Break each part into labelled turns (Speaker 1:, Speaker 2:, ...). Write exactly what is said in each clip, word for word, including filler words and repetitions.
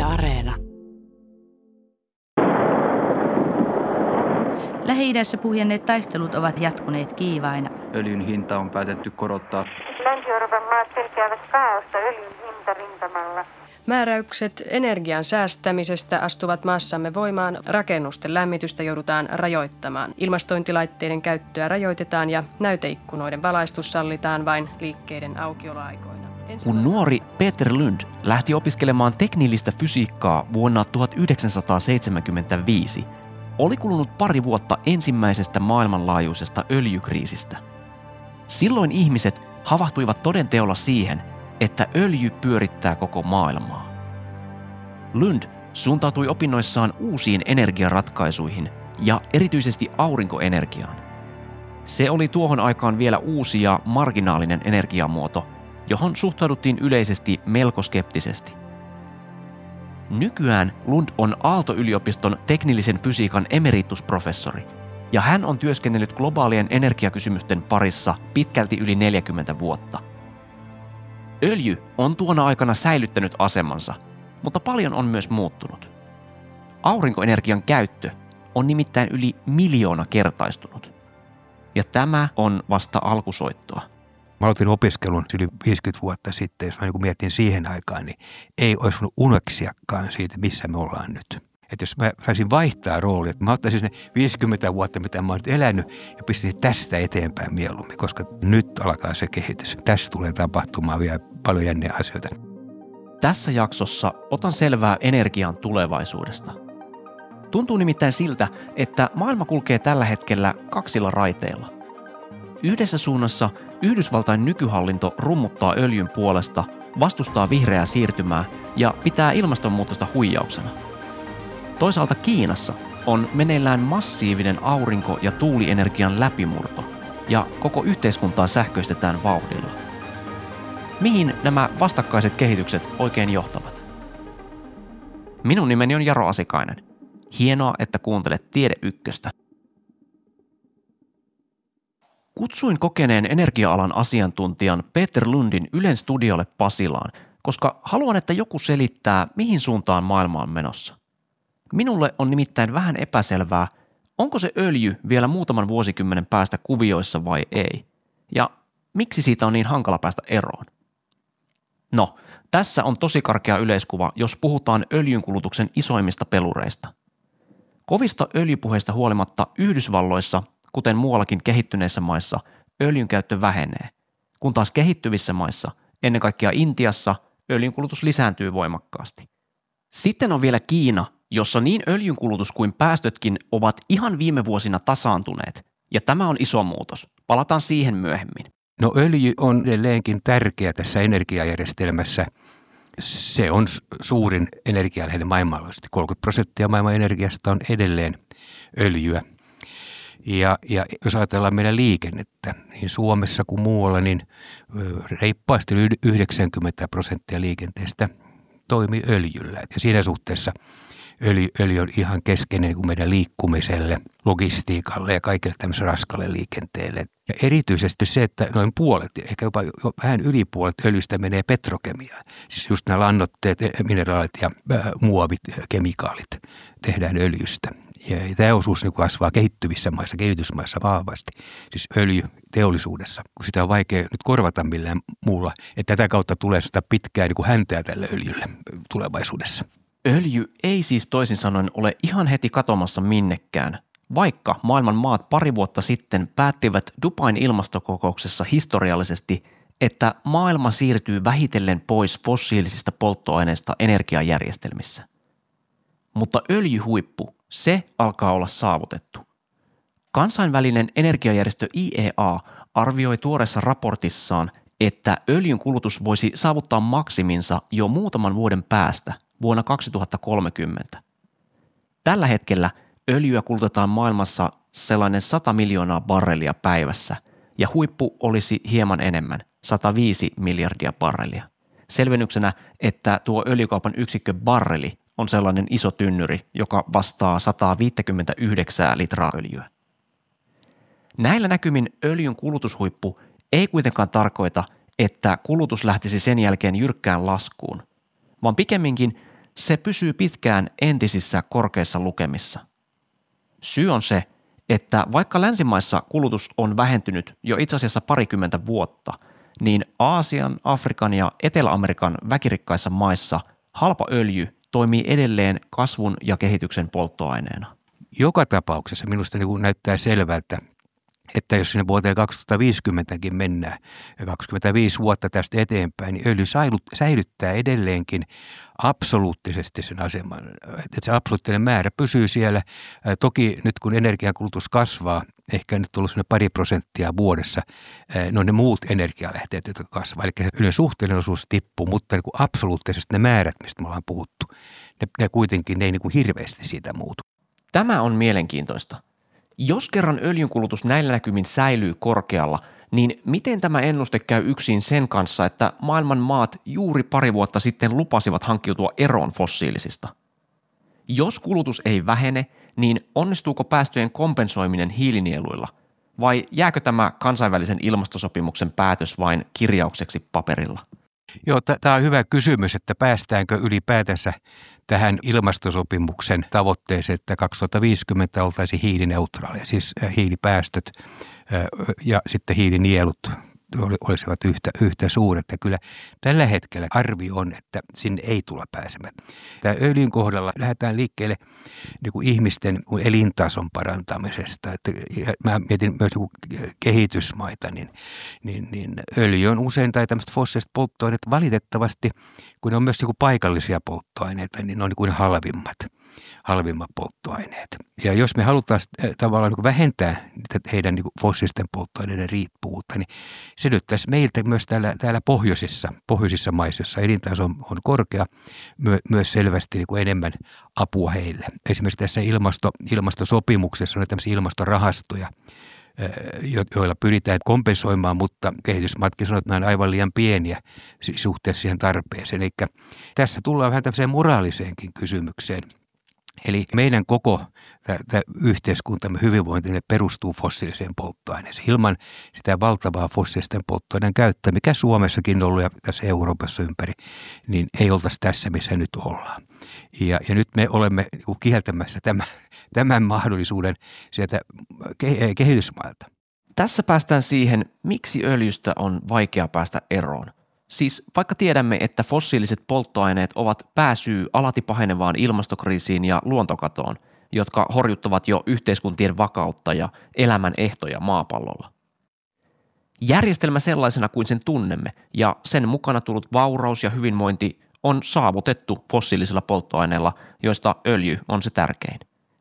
Speaker 1: Areena.
Speaker 2: Lähi-idässä puhjenneet taistelut ovat jatkuneet kiivaina.
Speaker 3: Öljyn hinta on päätetty korottaa.
Speaker 4: Länsi-Euroopan maat pelkäävät kaaosta öljyn hintarintamalla.
Speaker 5: Määräykset energian säästämisestä astuvat maassamme voimaan. Rakennusten lämmitystä joudutaan rajoittamaan. Ilmastointilaitteiden käyttöä rajoitetaan ja näyteikkunoiden valaistus sallitaan vain liikkeiden aukioloaikoina.
Speaker 6: Kun nuori Peter Lund lähti opiskelemaan teknillistä fysiikkaa vuonna tuhatyhdeksänsataaseitsemänkymmentäviisi, oli kulunut pari vuotta ensimmäisestä maailmanlaajuisesta öljykriisistä. Silloin ihmiset havahtuivat todenteolla siihen, että öljy pyörittää koko maailmaa. Lund suuntautui opinnoissaan uusiin energiaratkaisuihin ja erityisesti aurinkoenergiaan. Se oli tuohon aikaan vielä uusi ja marginaalinen energiamuoto, johon suhtauduttiin yleisesti melko skeptisesti. Nykyään Lund on Aalto-yliopiston teknillisen fysiikan emeritusprofessori, ja hän on työskennellyt globaalien energiakysymysten parissa pitkälti yli neljäkymmentä vuotta. Öljy on tuona aikana säilyttänyt asemansa, mutta paljon on myös muuttunut. Aurinkoenergian käyttö on nimittäin yli miljoona kertaistunut. Ja tämä on vasta alkusoittoa.
Speaker 7: Mä aloitin opiskelun yli viisikymmentä vuotta sitten, jos mä niin mietin siihen aikaan, niin ei olisi voinut unoksiakaan siitä, missä me ollaan nyt. Että jos mä saisin vaihtaa roolia, että mä ottaisin ne viisikymmentä vuotta, mitä mä oon nyt elänyt, ja pistäisin tästä eteenpäin mieluummin, koska nyt alkaa se kehitys. Tässä tulee tapahtumaan vielä paljon jänniä asioita.
Speaker 6: Tässä jaksossa otan selvää energian tulevaisuudesta. Tuntuu nimittäin siltä, että maailma kulkee tällä hetkellä kaksilla raiteilla. Yhdessä suunnassa Yhdysvaltain nykyhallinto rummuttaa öljyn puolesta, vastustaa vihreää siirtymää ja pitää ilmastonmuutosta huijauksena. Toisaalta Kiinassa on meneillään massiivinen aurinko- ja tuulienergian läpimurto ja koko yhteiskuntaa sähköistetään vauhdilla. Mihin nämä vastakkaiset kehitykset oikein johtavat? Minun nimeni on Jaro Asikainen. Hienoa, että kuuntelet Tiede Ykköstä. Kutsuin kokeneen energia-alan asiantuntijan Peter Lundin Ylen studiolle Pasilaan, koska haluan, että joku selittää, mihin suuntaan maailma on menossa. Minulle on nimittäin vähän epäselvää, onko se öljy vielä muutaman vuosikymmenen päästä kuvioissa vai ei, ja miksi siitä on niin hankala päästä eroon. No, tässä on tosi karkea yleiskuva, jos puhutaan öljynkulutuksen isoimmista pelureista. Kovista öljypuheista huolimatta Yhdysvalloissa, kuten muuallakin kehittyneissä maissa, öljyn käyttö vähenee, kun taas kehittyvissä maissa, ennen kaikkea Intiassa, öljynkulutus lisääntyy voimakkaasti. Sitten on vielä Kiina, jossa niin öljynkulutus kuin päästötkin ovat ihan viime vuosina tasaantuneet, ja tämä on iso muutos. Palataan siihen myöhemmin.
Speaker 7: No öljy on edelleenkin tärkeä tässä energiajärjestelmässä. Se on suurin energialähde maailmanlaajuisesti. kolmekymmentä prosenttia maailman energiasta on edelleen öljyä. Ja, ja jos ajatellaan meidän liikennettä, niin Suomessa kuin muualla, niin reippaasti yli yhdeksänkymmentä prosenttia liikenteestä toimii öljyllä. Ja siinä suhteessa öljy, öljy on ihan keskeinen niin kuin meidän liikkumiselle, logistiikalle ja kaikille tämmöiselle raskalle liikenteelle. Ja erityisesti se, että noin puolet, ehkä jopa vähän yli puolet öljystä menee petrokemiaan. Siis just nämä lannoitteet, mineraalit ja äh, muovit, kemikaalit tehdään öljystä. Ja tämä osuus niin kasvaa kehittyvissä maissa, kehitysmaissa vahvasti. Siis öljy teollisuudessa, kun sitä on vaikea nyt korvata millään muulla. Että tätä kautta tulee sitä pitkää niin kuin häntää tälle öljylle tulevaisuudessa.
Speaker 6: Öljy ei siis toisin sanoen ole ihan heti katoamassa minnekään, vaikka maailman maat pari vuotta sitten päättivät Dubain ilmastokokouksessa historiallisesti, että maailma siirtyy vähitellen pois fossiilisista polttoaineista energiajärjestelmissä. Mutta öljyhuippu, se alkaa olla saavutettu. Kansainvälinen energiajärjestö I E A arvioi tuoreessa raportissaan, että öljyn kulutus voisi saavuttaa maksiminsa jo muutaman vuoden päästä vuonna kaksituhattakolmekymmentä. Tällä hetkellä öljyä kulutetaan maailmassa sellainen sata miljoonaa barrelia päivässä ja huippu olisi hieman enemmän, sata viisi miljardia barrelia. Selvennyksenä, että tuo öljykaupan yksikkö barreli on sellainen iso tynnyri, joka vastaa sata viisikymmentäyhdeksän litraa öljyä. Näillä näkymin öljyn kulutushuippu ei kuitenkaan tarkoita, että kulutus lähtisi sen jälkeen jyrkkään laskuun, vaan pikemminkin se pysyy pitkään entisissä korkeissa lukemissa. Syy on se, että vaikka länsimaissa kulutus on vähentynyt jo itse asiassa parikymmentä vuotta, niin Aasian, Afrikan ja Etelä-Amerikan väkirikkaissa maissa halpa öljy toimii edelleen kasvun ja kehityksen polttoaineena.
Speaker 7: Joka tapauksessa minusta niin näyttää selvältä, että jos sinne vuoteen kaksituhattaviisikymmentäkin mennään ja kaksikymmentäviisi vuotta tästä eteenpäin, niin öljy säilyttää edelleenkin absoluuttisesti sen aseman. Että se absoluuttinen määrä pysyy siellä. Toki nyt kun energiankulutus kasvaa, ehkä nyt tullut sellainen pari prosenttia vuodessa, ne on ne muut energialähteet, jotka kasvaa. Eli se öljyn suhteellinen osuus tippuu, mutta niin kuin absoluuttisesti ne määrät, mistä me ollaan puhuttu, ne, ne kuitenkin ne ei niin kuin hirveästi siitä muutu.
Speaker 6: Tämä on mielenkiintoista. Jos kerran öljynkulutus näillä näkymin säilyy korkealla, niin miten tämä ennuste käy yksin sen kanssa, että maailman maat juuri pari vuotta sitten lupasivat hankkiutua eroon fossiilisista? Jos kulutus ei vähene, niin onnistuuko päästöjen kompensoiminen hiilinieluilla? Vai jääkö tämä kansainvälisen ilmastosopimuksen päätös vain kirjaukseksi paperilla?
Speaker 7: Joo, tämä on hyvä kysymys, että päästäänkö ylipäätänsä tähän ilmastosopimuksen tavoitteeseen, että kaksituhattaviisikymmentä oltaisiin hiilineutraaleja, siis hiilipäästöt ja sitten hiilinielut olisivat yhtä, yhtä suuret. Ja kyllä tällä hetkellä arvio on, että sinne ei tulla pääsemään. Tämä öljyn kohdalla lähdetään liikkeelle niin kuin ihmisten elintason parantamisesta. Että mä mietin myös niin kehitysmaita, niin, niin, niin öljy on usein tai tämmöiset fossiiliset polttoaineet valitettavasti, kun ne on myös niin kuin paikallisia polttoaineita, niin ne on niin kuin halvimmat. halvimmat polttoaineet. Ja jos me halutaan tavallaan niin vähentää heidän niin fossiilisten polttoaineiden riippuvuutta, niin se edellyttäisi meiltä myös täällä, täällä pohjoisissa, pohjoisissa maissa, joissa elintaso on, on korkea, myö, myös selvästi niin kuin enemmän apua heille. Esimerkiksi tässä ilmasto, ilmastosopimuksessa on tämmöisiä ilmastorahastoja, joilla pyritään kompensoimaan, mutta kehitysmaatkin sanoo, että nämä on aivan liian pieniä suhteessa siihen tarpeeseen. Eli tässä tullaan vähän tämmöiseen moraaliseenkin kysymykseen. Eli meidän koko tämä yhteiskuntamme hyvinvointi perustuu fossiiliseen polttoaineeseen. Ilman sitä valtavaa fossiilisten polttoaineen käyttöä, mikä Suomessakin on ollut ja tässä Euroopassa ympäri, niin ei oltaisi tässä, missä nyt ollaan. Ja, ja nyt me olemme kieltämässä tämän, tämän mahdollisuuden sieltä kehitysmailta.
Speaker 6: Tässä päästään siihen, miksi öljystä on vaikea päästä eroon. Siis vaikka tiedämme, että fossiiliset polttoaineet ovat pääsyy alati pahenevaan ilmastokriisiin ja luontokatoon, jotka horjuttavat jo yhteiskuntien vakautta ja elämän ehtoja maapallolla. Järjestelmä sellaisena kuin sen tunnemme ja sen mukana tullut vauraus ja hyvinvointi on saavutettu fossiilisilla polttoaineilla, joista öljy on se tärkein.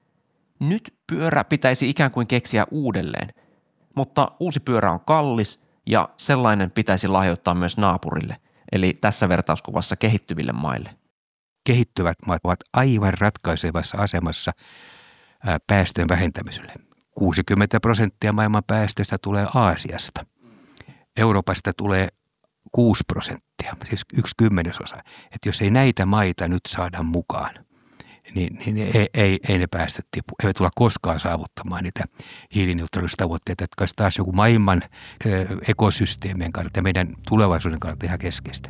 Speaker 6: Nyt pyörä pitäisi ikään kuin keksiä uudelleen, mutta uusi pyörä on kallis ja sellainen pitäisi lahjoittaa myös naapurille, eli tässä vertauskuvassa kehittyville maille.
Speaker 7: Kehittyvät maat ovat aivan ratkaisevassa asemassa päästöjen vähentämiselle. kuusikymmentä prosenttia maailman päästöistä tulee Aasiasta. Euroopasta tulee kuusi prosenttia, siis yksi kymmenesosa. Että jos ei näitä maita nyt saada mukaan, niin, niin ei, ei, ei ne päästöt tipu. Eivät tulla koskaan saavuttamaan niitä hiilineutraalisuustavoitteita, jotka olisi taas joku maailman ekosysteemien kannalta ja meidän tulevaisuuden kannalta ihan keskeistä.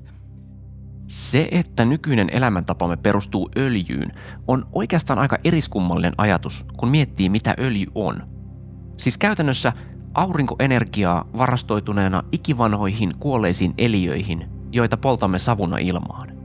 Speaker 6: Se, että nykyinen elämäntapamme perustuu öljyyn, on oikeastaan aika eriskummallinen ajatus, kun miettii, mitä öljy on. Siis käytännössä aurinkoenergiaa varastoituneena ikivanhoihin kuolleisiin eliöihin, joita poltamme savuna ilmaan.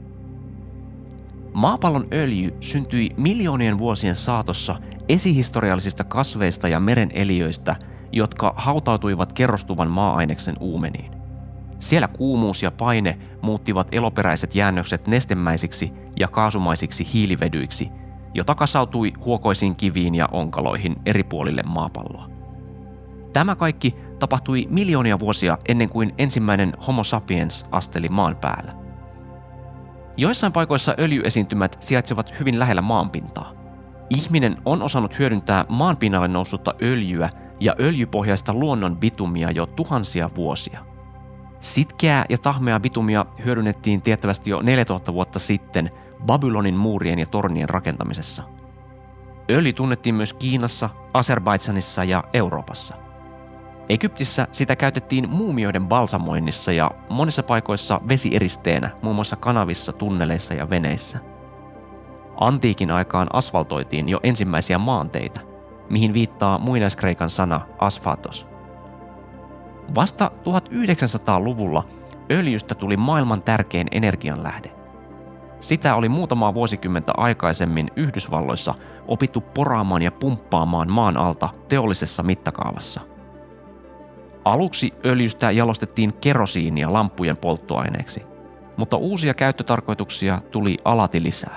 Speaker 6: Maapallon öljy syntyi miljoonien vuosien saatossa esihistoriallisista kasveista ja meren eliöistä, jotka hautautuivat kerrostuvan maa-aineksen uumeniin. Siellä kuumuus ja paine muuttivat eloperäiset jäännökset nestemäisiksi ja kaasumaisiksi hiilivedyiksi, jota kasautui huokoisiin kiviin ja onkaloihin eri puolille maapalloa. Tämä kaikki tapahtui miljoonia vuosia ennen kuin ensimmäinen Homo sapiens asteli maan päällä. Joissain paikoissa öljyesiintymät sijaitsevat hyvin lähellä maanpintaa. Ihminen on osannut hyödyntää maanpinnalle noussutta öljyä ja öljypohjaista luonnon bitumia jo tuhansia vuosia. Sitkeää ja tahmeaa bitumia hyödynnettiin tiettävästi jo neljätuhatta vuotta sitten Babylonin muurien ja tornien rakentamisessa. Öljy tunnettiin myös Kiinassa, Azerbaidžanissa ja Euroopassa. Egyptissä sitä käytettiin muumioiden balsamoinnissa ja monissa paikoissa vesieristeenä, muun muassa kanavissa, tunneleissa ja veneissä. Antiikin aikaan asfaltoitiin jo ensimmäisiä maanteitä, mihin viittaa muinaiskreikan sana asphatos. Vasta tuhatyhdeksänsataaluvulla öljystä tuli maailman tärkein energianlähde. Sitä oli muutamaa vuosikymmentä aikaisemmin Yhdysvalloissa opittu poraamaan ja pumppaamaan maan alta teollisessa mittakaavassa. Aluksi öljystä jalostettiin kerosiinia lamppujen polttoaineeksi, mutta uusia käyttötarkoituksia tuli alati lisää.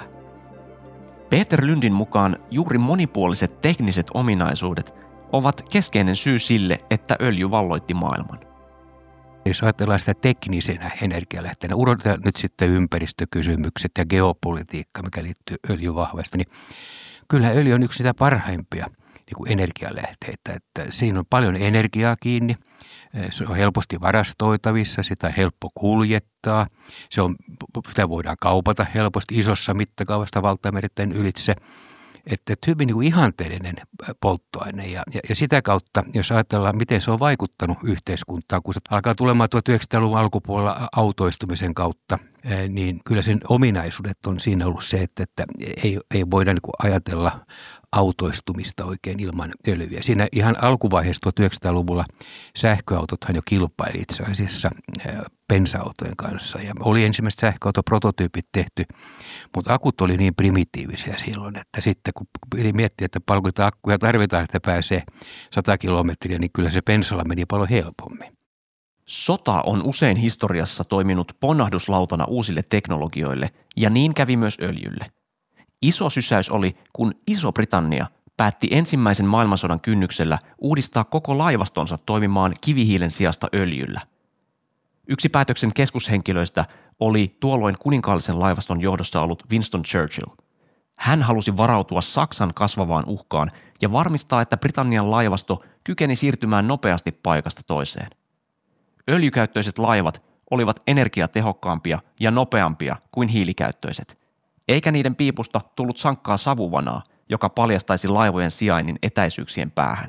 Speaker 6: Peter Lundin mukaan juuri monipuoliset tekniset ominaisuudet ovat keskeinen syy sille, että öljy valloitti maailman.
Speaker 7: Jos ajatellaan sitä teknisenä energialähteenä, unohdetaan nyt sitten ympäristökysymykset ja geopolitiikka, mikä liittyy öljyyn vahvasti, niin kyllä öljy on yksi sitä parhaimpia niin kuin energialähteitä. Että siinä on paljon energiaa kiinni, se on helposti varastoitavissa, sitä on helppo kuljettaa, se on, sitä voidaan kaupata helposti isossa mittakaavasta valtamerten ylitse. Että, että hyvin niin kuin ihanteellinen polttoaine ja, ja, ja sitä kautta, jos ajatellaan, miten se on vaikuttanut yhteiskuntaan, kun se alkaa tulemaan tuhatyhdeksänsataaluvun alkupuolella autoistumisen kautta, niin kyllä sen ominaisuudet on siinä ollut se, että, että ei, ei voida niin kuin ajatella autoistumista oikein ilman öljyä. Siinä ihan alkuvaiheessa tuhatyhdeksänsataaluvulla sähköautothan jo kilpaili itse asiassa bensa-autojen kanssa ja oli ensimmäiset sähköautoprototyypit tehty, mutta akut oli niin primitiivisiä silloin, että sitten kun piti miettiä, että paljonko akkuja tarvitaan, että pääsee sata kilometriä, niin kyllä se bensalla meni paljon helpommin.
Speaker 6: Sota on usein historiassa toiminut ponnahduslautana uusille teknologioille ja niin kävi myös öljylle. Iso sysäys oli, kun Iso-Britannia päätti ensimmäisen maailmansodan kynnyksellä uudistaa koko laivastonsa toimimaan kivihiilen sijasta öljyllä. Yksi päätöksen keskushenkilöistä oli tuolloin kuninkaallisen laivaston johdossa ollut Winston Churchill. Hän halusi varautua Saksan kasvavaan uhkaan ja varmistaa, että Britannian laivasto kykeni siirtymään nopeasti paikasta toiseen. Öljykäyttöiset laivat olivat energiatehokkaampia ja nopeampia kuin hiilikäyttöiset, eikä niiden piipusta tullut sankkaa savuvanaa, joka paljastaisi laivojen sijainnin etäisyyksien päähän.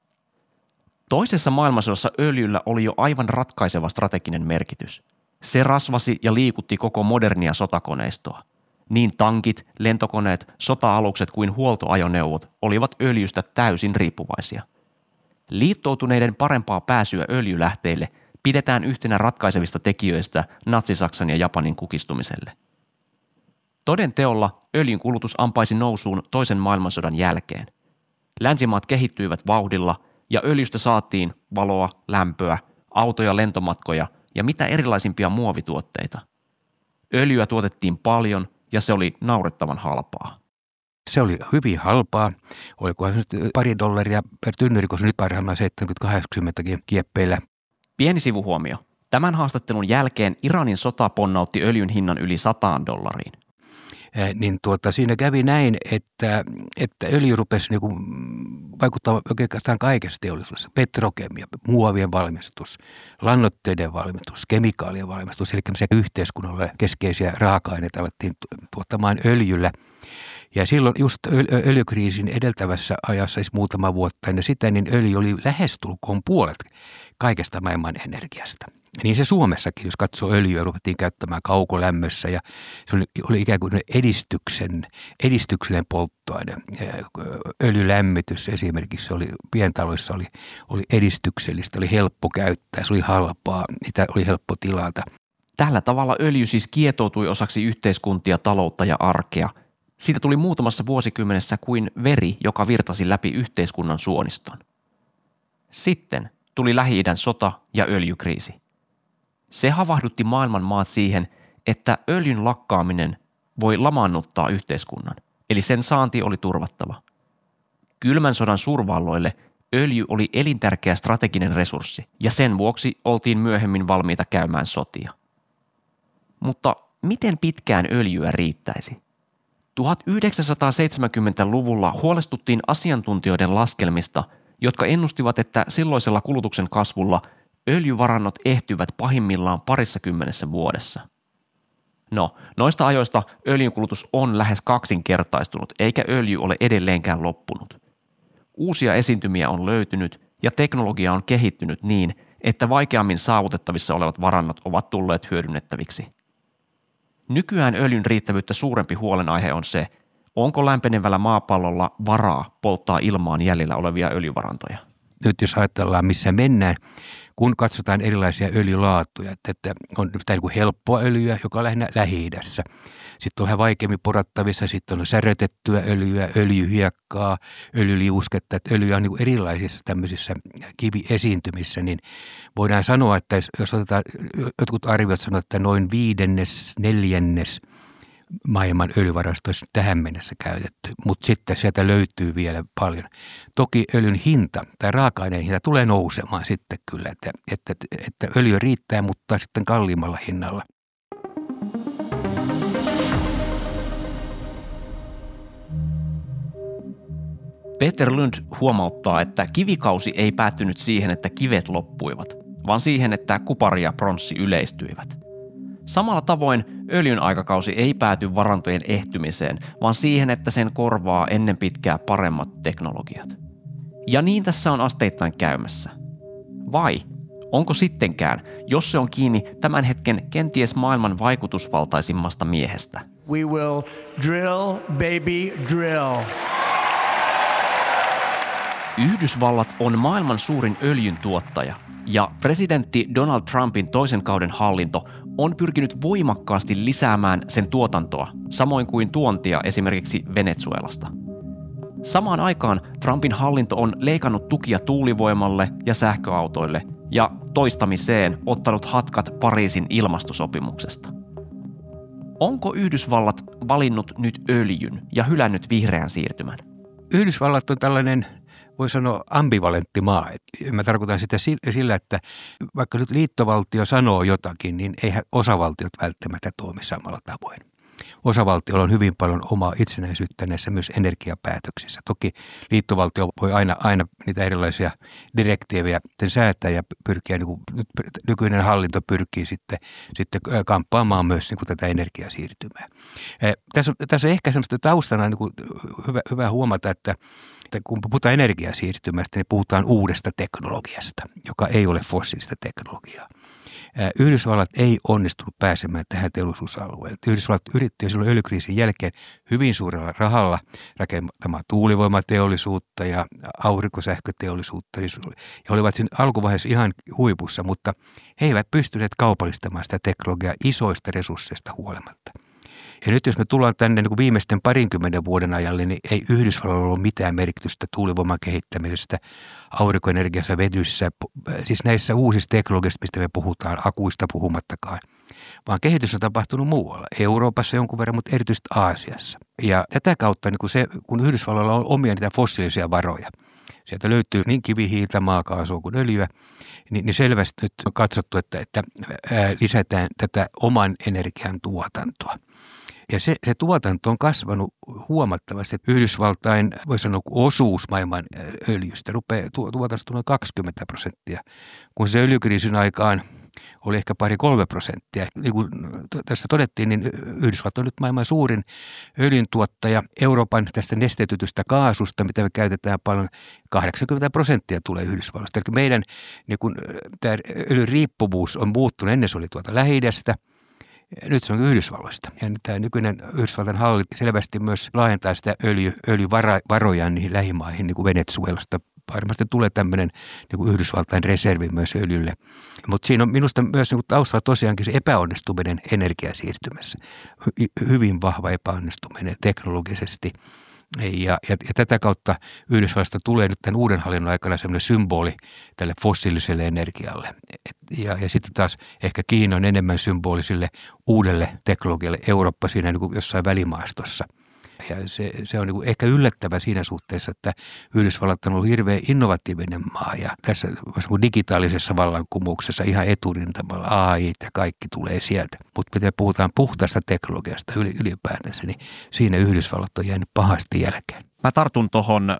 Speaker 6: Toisessa maailmansodassa öljyllä oli jo aivan ratkaiseva strateginen merkitys. Se rasvasi ja liikutti koko modernia sotakoneistoa. Niin tankit, lentokoneet, sota-alukset kuin huoltoajoneuvot olivat öljystä täysin riippuvaisia. Liittoutuneiden parempaa pääsyä öljylähteille pidetään yhtenä ratkaisevista tekijöistä Natsi-Saksan ja Japanin kukistumiselle. Toden teolla öljyn kulutus ampaisi nousuun toisen maailmansodan jälkeen. Länsimaat kehittyivät vauhdilla ja öljystä saatiin valoa, lämpöä, autoja, lentomatkoja ja mitä erilaisimpia muovituotteita. Öljyä tuotettiin paljon ja se oli naurettavan halpaa.
Speaker 7: Se oli hyvin halpaa. Olikohan se nyt pari dollaria per tynnyri, kun se nyt parhaimmillaan seitsemänkymmentä kahdeksankymmentä kieppeillä.
Speaker 6: Pieni sivuhuomio. Tämän haastattelun jälkeen Iranin sota ponnautti öljyn hinnan yli sataan dollariin.
Speaker 7: Niin tuota, siinä kävi näin, että, että öljy rupesi niin kuin vaikuttaa oikeastaan kaikessa teollisuudessa. Petrokemia, muovien valmistus, lannoitteiden valmistus, kemikaalien valmistus, eli yhteiskunnalle keskeisiä raaka-aineita alettiin tuottamaan öljyllä. Ja silloin just öljykriisin edeltävässä ajassa, siis muutama vuotta ennen sitä, niin öljy oli lähestulkoon puolet kaikesta maailman energiasta. Niin se Suomessakin, jos katsoo öljyä, ruvettiin käyttämään kaukolämmössä ja se oli, oli ikään kuin edistyksen, edistyksellinen polttoaine. Öljylämmitys esimerkiksi oli, pientaloissa oli, oli edistyksellistä, oli helppo käyttää, se oli halpaa, niitä oli helppo tilata.
Speaker 6: Tällä tavalla öljy siis kietoutui osaksi yhteiskuntia, taloutta ja arkea. Siitä tuli muutamassa vuosikymmenessä kuin veri, joka virtasi läpi yhteiskunnan suoniston. Sitten tuli Lähi-idän sota ja öljykriisi. Se havahdutti maailman maat siihen, että öljyn lakkaaminen voi lamaannuttaa yhteiskunnan, eli sen saanti oli turvattava. Kylmän sodan suurvalloille öljy oli elintärkeä strateginen resurssi, ja sen vuoksi oltiin myöhemmin valmiita käymään sotia. Mutta miten pitkään öljyä riittäisi? tuhatyhdeksänsataaseitsemänkymmentäluvulla huolestuttiin asiantuntijoiden laskelmista, jotka ennustivat, että silloisella kulutuksen kasvulla öljyvarannot ehtyvät pahimmillaan parissa kymmenessä vuodessa. No, noista ajoista öljynkulutus on lähes kaksinkertaistunut, eikä öljy ole edelleenkään loppunut. Uusia esiintymiä on löytynyt ja teknologia on kehittynyt niin, että vaikeammin saavutettavissa olevat varannot ovat tulleet hyödynnettäviksi. Nykyään öljyn riittävyyttä suurempi huolenaihe on se, Onko lämpenevällä maapallolla varaa polttaa ilmaan jäljellä olevia öljyvarantoja?
Speaker 7: Nyt jos ajatellaan, missä mennään, kun katsotaan erilaisia öljylaatuja, että, että on niin kuin helppoa öljyä, joka on lähinnä Lähi-idässä. Sitten on vähän vaikeammin porattavissa, sitten on särötettyä öljyä, öljyhiekkaa, öljyliusketta, että öljyä on niin kuin erilaisissa tämmöisissä kiviesiintymissä, niin voidaan sanoa, että jos otetaan, jotkut arviot sanoo, että noin viidennes, neljännes maailman öljyvarastoissa tähän mennessä käytetty, mutta sitten sieltä löytyy vielä paljon. Toki öljyn hinta tai raaka-aineen hinta tulee nousemaan sitten kyllä, että, että, että öljy riittää, mutta sitten kalliimmalla hinnalla.
Speaker 6: Peter Lund huomauttaa, että kivikausi ei päättynyt siihen, että kivet loppuivat, vaan siihen, että kupari ja pronssi yleistyivät. Samalla tavoin öljyn aikakausi ei pääty varantojen ehtymiseen, vaan siihen, että sen korvaa ennen pitkää paremmat teknologiat. Ja niin tässä on asteittain käymässä. Vai onko sittenkään, jos se on kiinni tämän hetken kenties maailman vaikutusvaltaisimmasta miehestä?
Speaker 1: We will drill, baby, drill.
Speaker 6: Yhdysvallat on maailman suurin öljyn tuottaja ja presidentti Donald Trumpin toisen kauden hallinto on pyrkinyt voimakkaasti lisäämään sen tuotantoa, samoin kuin tuontia esimerkiksi Venezuelasta. Samaan aikaan Trumpin hallinto on leikannut tukia tuulivoimalle ja sähköautoille ja toistamiseen ottanut hatkat Pariisin ilmastosopimuksesta. Onko Yhdysvallat valinnut nyt öljyn ja hylännyt vihreän siirtymän?
Speaker 7: Yhdysvallat on tällainen, voi sanoa, ambivalentti maa. Mä tarkoitan sitä sillä, että vaikka nyt liittovaltio sanoo jotakin, niin eihän osavaltiot välttämättä toimi samalla tavoin. Osavaltiolla on hyvin paljon omaa itsenäisyyttä näissä myös energiapäätöksissä. Toki liittovaltio voi aina, aina niitä erilaisia direktiivejä säätää ja pyrkiä, niin kuin nyt nykyinen hallinto pyrkii sitten, sitten kamppaamaan myös niin kuin tätä energiasiirtymää. Tässä, tässä on ehkä sellaista taustana niin kuin hyvä, hyvä huomata, että että kun puhutaan energiasiirtymästä, niin puhutaan uudesta teknologiasta, joka ei ole fossiilista teknologiaa. Yhdysvallat ei onnistunut pääsemään tähän teollisuusalueelle. Yhdysvallat yritti silloin öljykriisin jälkeen hyvin suurella rahalla rakentamaan tuulivoimateollisuutta ja aurinkosähköteollisuutta. Ja olivat siinä alkuvaiheessa ihan huipussa, mutta he eivät pystyneet kaupallistamaan sitä teknologiaa isoista resursseista huolimatta. Ja nyt jos me tullaan tänne niin kuin viimeisten parinkymmenen vuoden ajalle, niin ei Yhdysvallalla ole mitään merkitystä tuulivoiman kehittämisestä, aurinkoenergiassa, vedyssä, siis näissä uusissa teknologioissa, mistä me puhutaan, akuista puhumattakaan, vaan kehitys on tapahtunut muualla, Euroopassa jonkun verran, mutta erityisesti Aasiassa. Ja tätä kautta, niin kun, se, kun Yhdysvallalla on omia niitä fossiilisia varoja, sieltä löytyy niin kivihiiltä, maakaasua kuin öljyä, niin, niin selvästi nyt on katsottu, että, että ää, lisätään tätä oman energian tuotantoa. Ja se, se tuotanto on kasvanut huomattavasti, että Yhdysvaltain, voi sanoa, osuus maailman öljystä rupeaa tuotannosta noin kaksikymmentä prosenttia, kun se öljykriisin aikaan oli ehkä pari kolme prosenttia. Niin kuin tässä todettiin, niin Yhdysvallat on nyt maailman suurin öljyntuottaja. Euroopan tästä nestetytystä kaasusta, mitä me käytetään paljon, kahdeksankymmentä prosenttia tulee Yhdysvalloista. Eli meidän niin kun, tämä öljyn riippuvuus on muuttunut. Ennen se oli tuolta Lähi-idästä. Nyt se on Yhdysvalloista. Ja tämä nykyinen Yhdysvaltain hallinto selvästi myös laajentaa sitä öljy, öljyvaroja niihin lähimaihin, niin kuin Venezuelasta. Varmasti tulee tämmöinen niin kuin Yhdysvaltain reservi myös öljylle. Mutta siinä on minusta myös niin kuin taustalla tosiaankin se epäonnistuminen energiasiirtymässä. Hy- hyvin vahva epäonnistuminen teknologisesti. Ja, ja, ja tätä kautta Yhdysvallasta tulee nyt tämän uuden hallinnon aikana semmoinen symboli tälle fossiiliselle energialle. Et, ja, ja sitten taas ehkä Kiina on enemmän symboli sille uudelle teknologialle, Eurooppa siinä niin kuin jossain välimaastossa. Ja se, se on niin kuin ehkä yllättävä siinä suhteessa, että Yhdysvallat on ollut hirveän innovatiivinen maa ja tässä digitaalisessa vallankumouksessa ihan eturintamalla A I ja kaikki tulee sieltä. Mutta mitä puhutaan puhtaasta teknologiasta ylipäätänsä, niin siinä Yhdysvallat on jäänyt pahasti jälkeen.
Speaker 6: Mä tartun tuohon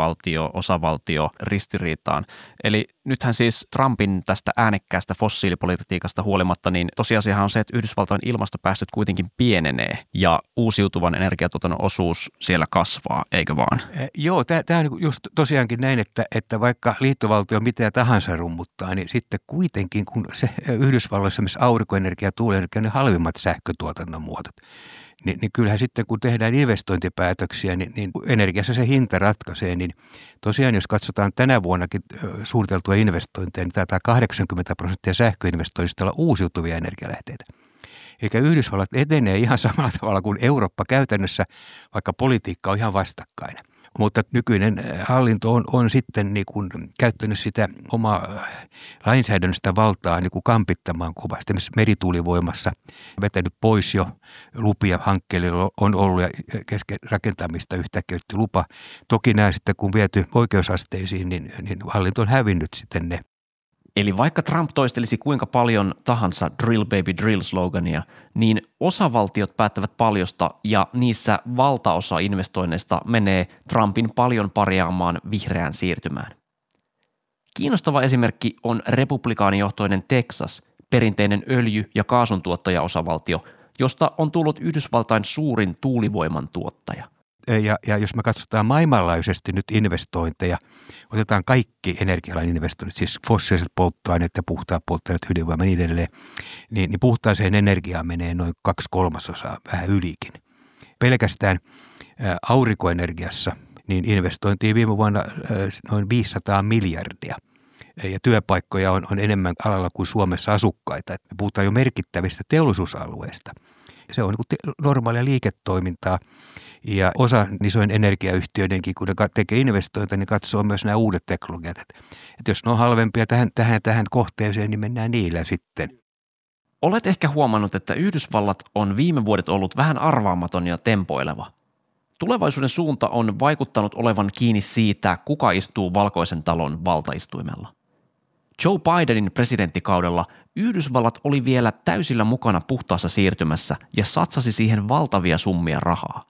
Speaker 6: liittovaltio-osavaltio-ristiriitaan. Eli nythän siis Trumpin tästä äänekkäästä fossiilipolitiikasta huolimatta, niin tosiasiahan on se, että Yhdysvaltojen ilmastopäästöt kuitenkin pienenee ja uusiutuvan energiatuotannon osuus siellä kasvaa, eikö vaan?
Speaker 7: Eh, joo, tämä on just tosiaankin näin, että, että vaikka liittovaltio mitä tahansa rummuttaa, niin sitten kuitenkin kun se Yhdysvalloissa, missä aurinkoenergia ja tuulienergia on ne halvimmat sähkötuotannon muodot, niin, niin kyllähän sitten kun tehdään investointipäätöksiä, niin, niin energiassa se hinta ratkaisee, niin tosiaan jos katsotaan tänä vuonnakin suunniteltua investointeja, niin taitaa kahdeksankymmentä prosenttia sähköinvestoinnista olla uusiutuvia energialähteitä. Eli Yhdysvallat etenee ihan samalla tavalla kuin Eurooppa käytännössä, vaikka politiikka on ihan vastakkain. Mutta nykyinen hallinto on, on sitten niin kuin käyttänyt sitä omaa lainsäädännöstä valtaa niin kuin kampittamaan kovasti. Esimerkiksi merituulivoimassa vetänyt pois jo lupia hankkeille on ollut ja kesken rakentamista yhtäkkiä lupa. Toki nämä sitten kun viety oikeusasteisiin, niin, niin hallinto on hävinnyt sitten ne.
Speaker 6: Eli vaikka Trump toistelisi kuinka paljon tahansa Drill Baby Drill -slogania, niin osavaltiot päättävät paljosta ja niissä valtaosa investoinneista menee Trumpin paljon parjaamaan vihreään siirtymään. Kiinnostava esimerkki on republikaanijohtoinen Texas, perinteinen öljy- ja kaasuntuottajaosavaltio, josta on tullut Yhdysvaltain suurin tuulivoiman tuottaja.
Speaker 7: Ja, ja jos me katsotaan maailmanlaajuisesti nyt investointeja, otetaan kaikki energialan investoinnit, siis fossiiliset polttoaineet ja puhtaat polttoaineet, ydinvoima ja niin edelleen, niin, niin puhtaaseen energiaan menee noin kaksi kolmasosaa, vähän ylikin. Pelkästään ä, aurinkoenergiassa niin investointiin viime vuonna ä, noin viisisataa miljardia. Ja työpaikkoja on, on enemmän alalla kuin Suomessa asukkaita. Me puhutaan jo merkittävistä teollisuusalueista. Se on niin normaalia liiketoimintaa. Ja osa isojen energiayhtiöidenkin, kun ne tekee investointeja, niin katsoo myös nämä uudet teknologiat. Että jos ne on halvempia tähän, tähän, tähän kohteeseen, niin mennään niillä sitten.
Speaker 6: Olet ehkä huomannut, että Yhdysvallat on viime vuodet ollut vähän arvaamaton ja tempoileva. Tulevaisuuden suunta on vaikuttanut olevan kiinni siitä, kuka istuu Valkoisen talon valtaistuimella. Joe Bidenin presidenttikaudella Yhdysvallat oli vielä täysillä mukana puhtaassa siirtymässä ja satsasi siihen valtavia summia rahaa.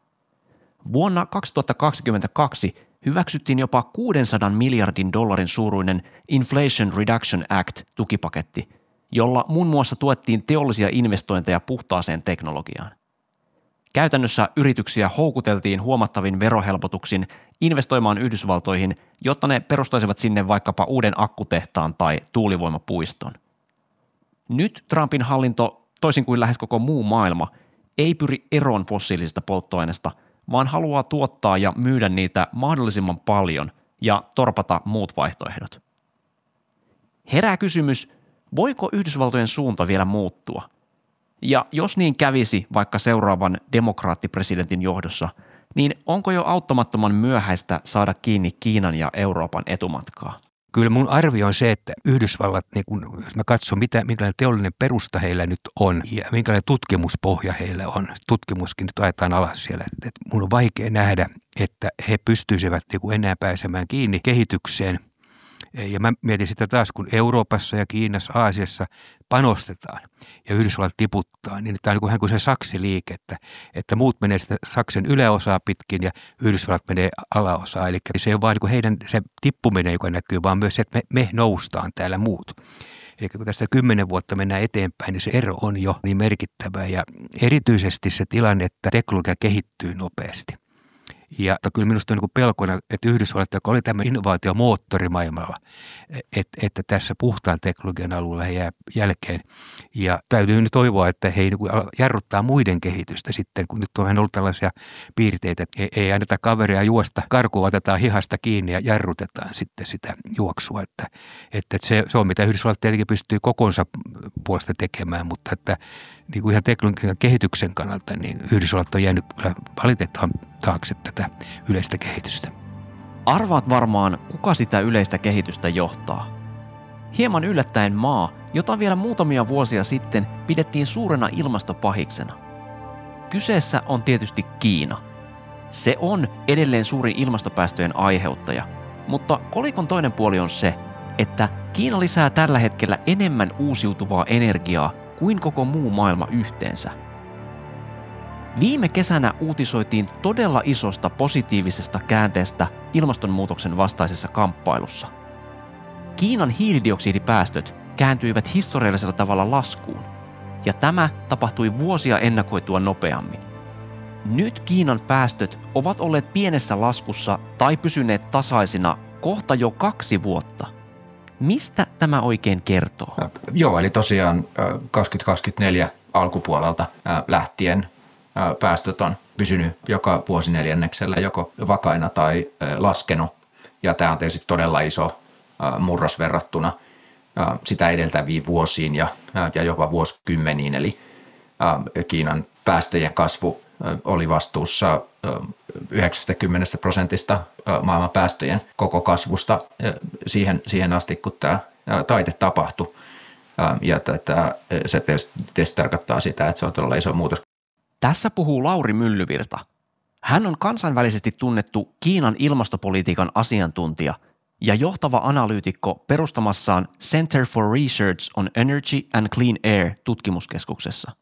Speaker 6: Vuonna kaksituhattakaksikymmentäkaksi hyväksyttiin jopa kuusisataa miljardin dollarin suuruinen Inflation Reduction Act-tukipaketti, jolla muun muassa tuettiin teollisia investointeja puhtaaseen teknologiaan. Käytännössä yrityksiä houkuteltiin huomattavin verohelpotuksin investoimaan Yhdysvaltoihin, jotta ne perustaisivat sinne vaikkapa uuden akkutehtaan tai tuulivoimapuiston. Nyt Trumpin hallinto, toisin kuin lähes koko muu maailma, ei pyri eroon fossiilisista polttoaineista, vaan haluaa tuottaa ja myydä niitä mahdollisimman paljon ja torpata muut vaihtoehdot. Herää kysymys, voiko Yhdysvaltojen suunta vielä muuttua? Ja jos niin kävisi vaikka seuraavan demokraattipresidentin johdossa, niin onko jo auttamattoman myöhäistä saada kiinni Kiinan ja Euroopan etumatkaa?
Speaker 7: Kyllä mun arvio on se, että Yhdysvallat, niin kun, jos mä katson, mitä, minkälainen teollinen perusta heillä nyt on ja minkälainen tutkimuspohja heillä on, tutkimuskin nyt ajetaan alas siellä, että mun on vaikea nähdä, että he pystyisivät niin kuin enää pääsemään kiinni kehitykseen. Ja mä mietin sitä taas, kun Euroopassa ja Kiinassa, Aasiassa panostetaan ja Yhdysvallat tiputtaa, niin tämä on vähän kuin se saksiliike, että, että muut menee sitä saksen yläosaa pitkin ja Yhdysvallat menee alaosaa. Eli se ei ole vain niin kuin heidän se tippuminen, joka näkyy, vaan myös se, että me, me noustaan täällä muut. Eli kun tästä kymmenen vuotta mennään eteenpäin, niin se ero on jo niin merkittävä ja erityisesti se tilanne, että teknologia kehittyy nopeasti. Ja kyllä minusta on niin pelkona, että Yhdysvallat, joka oli tämä innovaatiomoottori maailmalla, että, että tässä puhtaan teknologian alueella he jää jälkeen. Ja täytyy nyt toivoa, että he ei niin jarruttaa muiden kehitystä sitten, kun nyt on vähän ollut tällaisia piirteitä, että ei, ei anneta kaveria juosta karkuun, otetaan hihasta kiinni ja jarrutetaan sitten sitä juoksua. Että, että se, se on mitä Yhdysvallat tietenkin pystyy kokonsa puolesta tekemään, mutta että niin kuin ihan teknologian kehityksen kannalta, niin Yhdysvallat on jäänyt kyllä valitettavan taakse tätä yleistä kehitystä.
Speaker 6: Arvaat varmaan, kuka sitä yleistä kehitystä johtaa. Hieman yllättäen maa, jota vielä muutamia vuosia sitten pidettiin suurena ilmastopahiksena. Kyseessä on tietysti Kiina. Se on edelleen suuri ilmastopäästöjen aiheuttaja, mutta kolikon toinen puoli on se, että Kiina lisää tällä hetkellä enemmän uusiutuvaa energiaa kuin koko muu maailma yhteensä. Viime kesänä uutisoitiin todella isosta positiivisesta käänteestä ilmastonmuutoksen vastaisessa kamppailussa. Kiinan hiilidioksidipäästöt kääntyivät historiallisella tavalla laskuun, ja tämä tapahtui vuosia ennakoitua nopeammin. Nyt Kiinan päästöt ovat olleet pienessä laskussa tai pysyneet tasaisina kohta jo kaksi vuotta. Mistä tämä oikein kertoo?
Speaker 3: Joo, eli tosiaan kaksituhattakaksikymmentäneljä alkupuolelta lähtien
Speaker 8: päästöt on pysynyt joka vuosineljänneksellä joko vakaina tai laskenut. Ja tämä on tietysti todella iso murros verrattuna sitä edeltäviin vuosiin ja, ja jopa vuosikymmeniin. Eli Kiinan päästöjen kasvu oli vastuussa yhdeksänkymmentä prosentista maailman päästöjen koko kasvusta siihen, siihen asti, kun tämä taite tapahtui. Ja tätä, se tietysti tarkoittaa sitä, että se on todella iso muutos.
Speaker 6: Tässä puhuu Lauri Myllyvirta. Hän on kansainvälisesti tunnettu Kiinan ilmastopolitiikan asiantuntija ja johtava analyytikko perustamassaan Center for Research on Energy and Clean Air tutkimuskeskuksessa.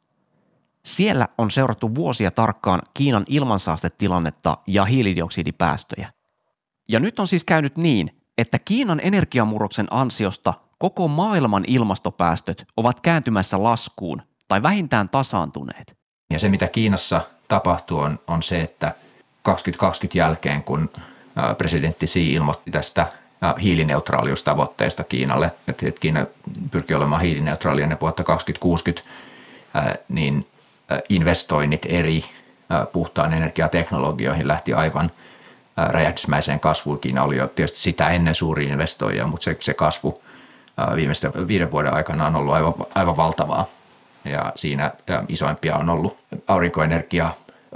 Speaker 6: Siellä on seurattu vuosia tarkkaan Kiinan ilmansaastetilannetta ja hiilidioksidipäästöjä. Ja nyt on siis käynyt niin, että Kiinan energiamurroksen ansiosta koko maailman ilmastopäästöt ovat kääntymässä laskuun tai vähintään tasaantuneet.
Speaker 8: Ja se, mitä Kiinassa tapahtuu, on, on se, että kaksituhattakaksikymmentä jälkeen, kun presidentti Xi ilmoitti tästä hiilineutraaliustavoitteesta Kiinalle, että Kiina pyrkii olemaan hiilineutraali ennen vuotta kaksituhattakuusikymmentä, niin investoinnit eri puhtaan energiateknologioihin lähti aivan räjähdysmäiseen kasvuun. Kiina oli jo tietysti sitä ennen suuri investoija, mutta se, se kasvu viimeisten viiden vuoden aikana on ollut aivan, aivan valtavaa. Ja siinä isoimpia on ollut aurinkoenergia,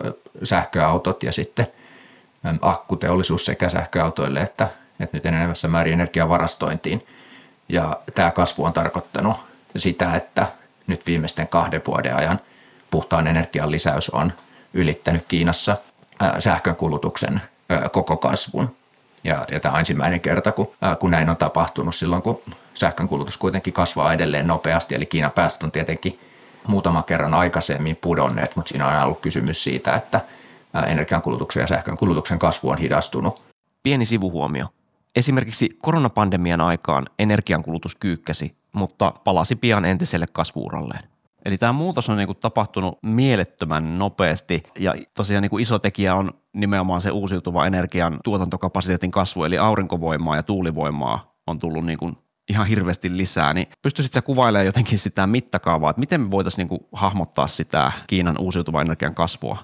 Speaker 8: sähköautot ja sitten akkuteollisuus sekä sähköautoille että, että nyt enenevässä määrin energiavarastointiin. Ja tämä kasvu on tarkoittanut sitä, että nyt viimeisten kahden vuoden ajan puhtaan energian lisäys on ylittänyt Kiinassa sähkönkulutuksen koko kasvun. Ja, ja tämä on ensimmäinen kerta, kun, kun näin on tapahtunut silloin, kun sähkönkulutus kuitenkin kasvaa edelleen nopeasti. Eli Kiinan päästöt on tietenkin muutaman kerran aikaisemmin pudonneet, mutta siinä on aina ollut kysymys siitä, että energiankulutuksen ja sähkönkulutuksen kasvu on hidastunut.
Speaker 6: Pieni sivuhuomio. Esimerkiksi koronapandemian aikaan energiankulutus kyykkäsi, mutta palasi pian entiselle kasvuuralleen. Eli tämä muutos on niinku tapahtunut mielettömän nopeasti ja tosiaan niinku iso tekijä on nimenomaan se uusiutuva energian tuotantokapasiteetin kasvu, eli aurinkovoimaa ja tuulivoimaa on tullut niinku ihan hirveästi lisää. Niin pystyisit sä kuvailemaan jotenkin sitä mittakaavaa, että miten me voitaisiin niinku hahmottaa sitä Kiinan uusiutuvan energian kasvua?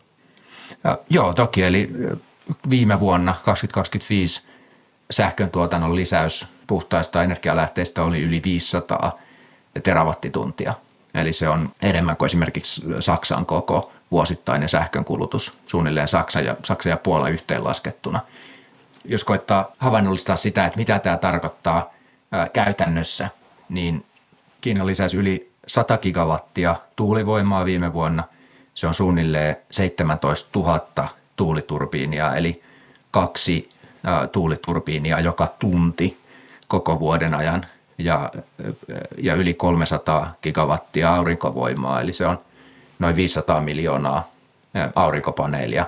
Speaker 8: Ja, joo, toki. Eli viime vuonna kaksituhattakaksikymmentäviisi sähkön tuotannon lisäys puhtaista energialähteistä oli yli viisisataa terawattituntia. Eli se on enemmän kuin esimerkiksi Saksan koko vuosittainen sähkönkulutus, suunnilleen Saksa ja, Saksa ja Puola yhteenlaskettuna. Jos koittaa havainnollistaa sitä, että mitä tämä tarkoittaa ää, käytännössä, niin Kiina lisäsi yli sata gigawattia tuulivoimaa viime vuonna. Se on suunnilleen seitsemäntoistatuhatta tuuliturbiinia, eli kaksi ää, tuuliturbiinia joka tunti koko vuoden ajan. Ja, ja yli kolmesataa gigawattia aurinkovoimaa, eli se on noin viisisataa miljoonaa aurinkopaneelia,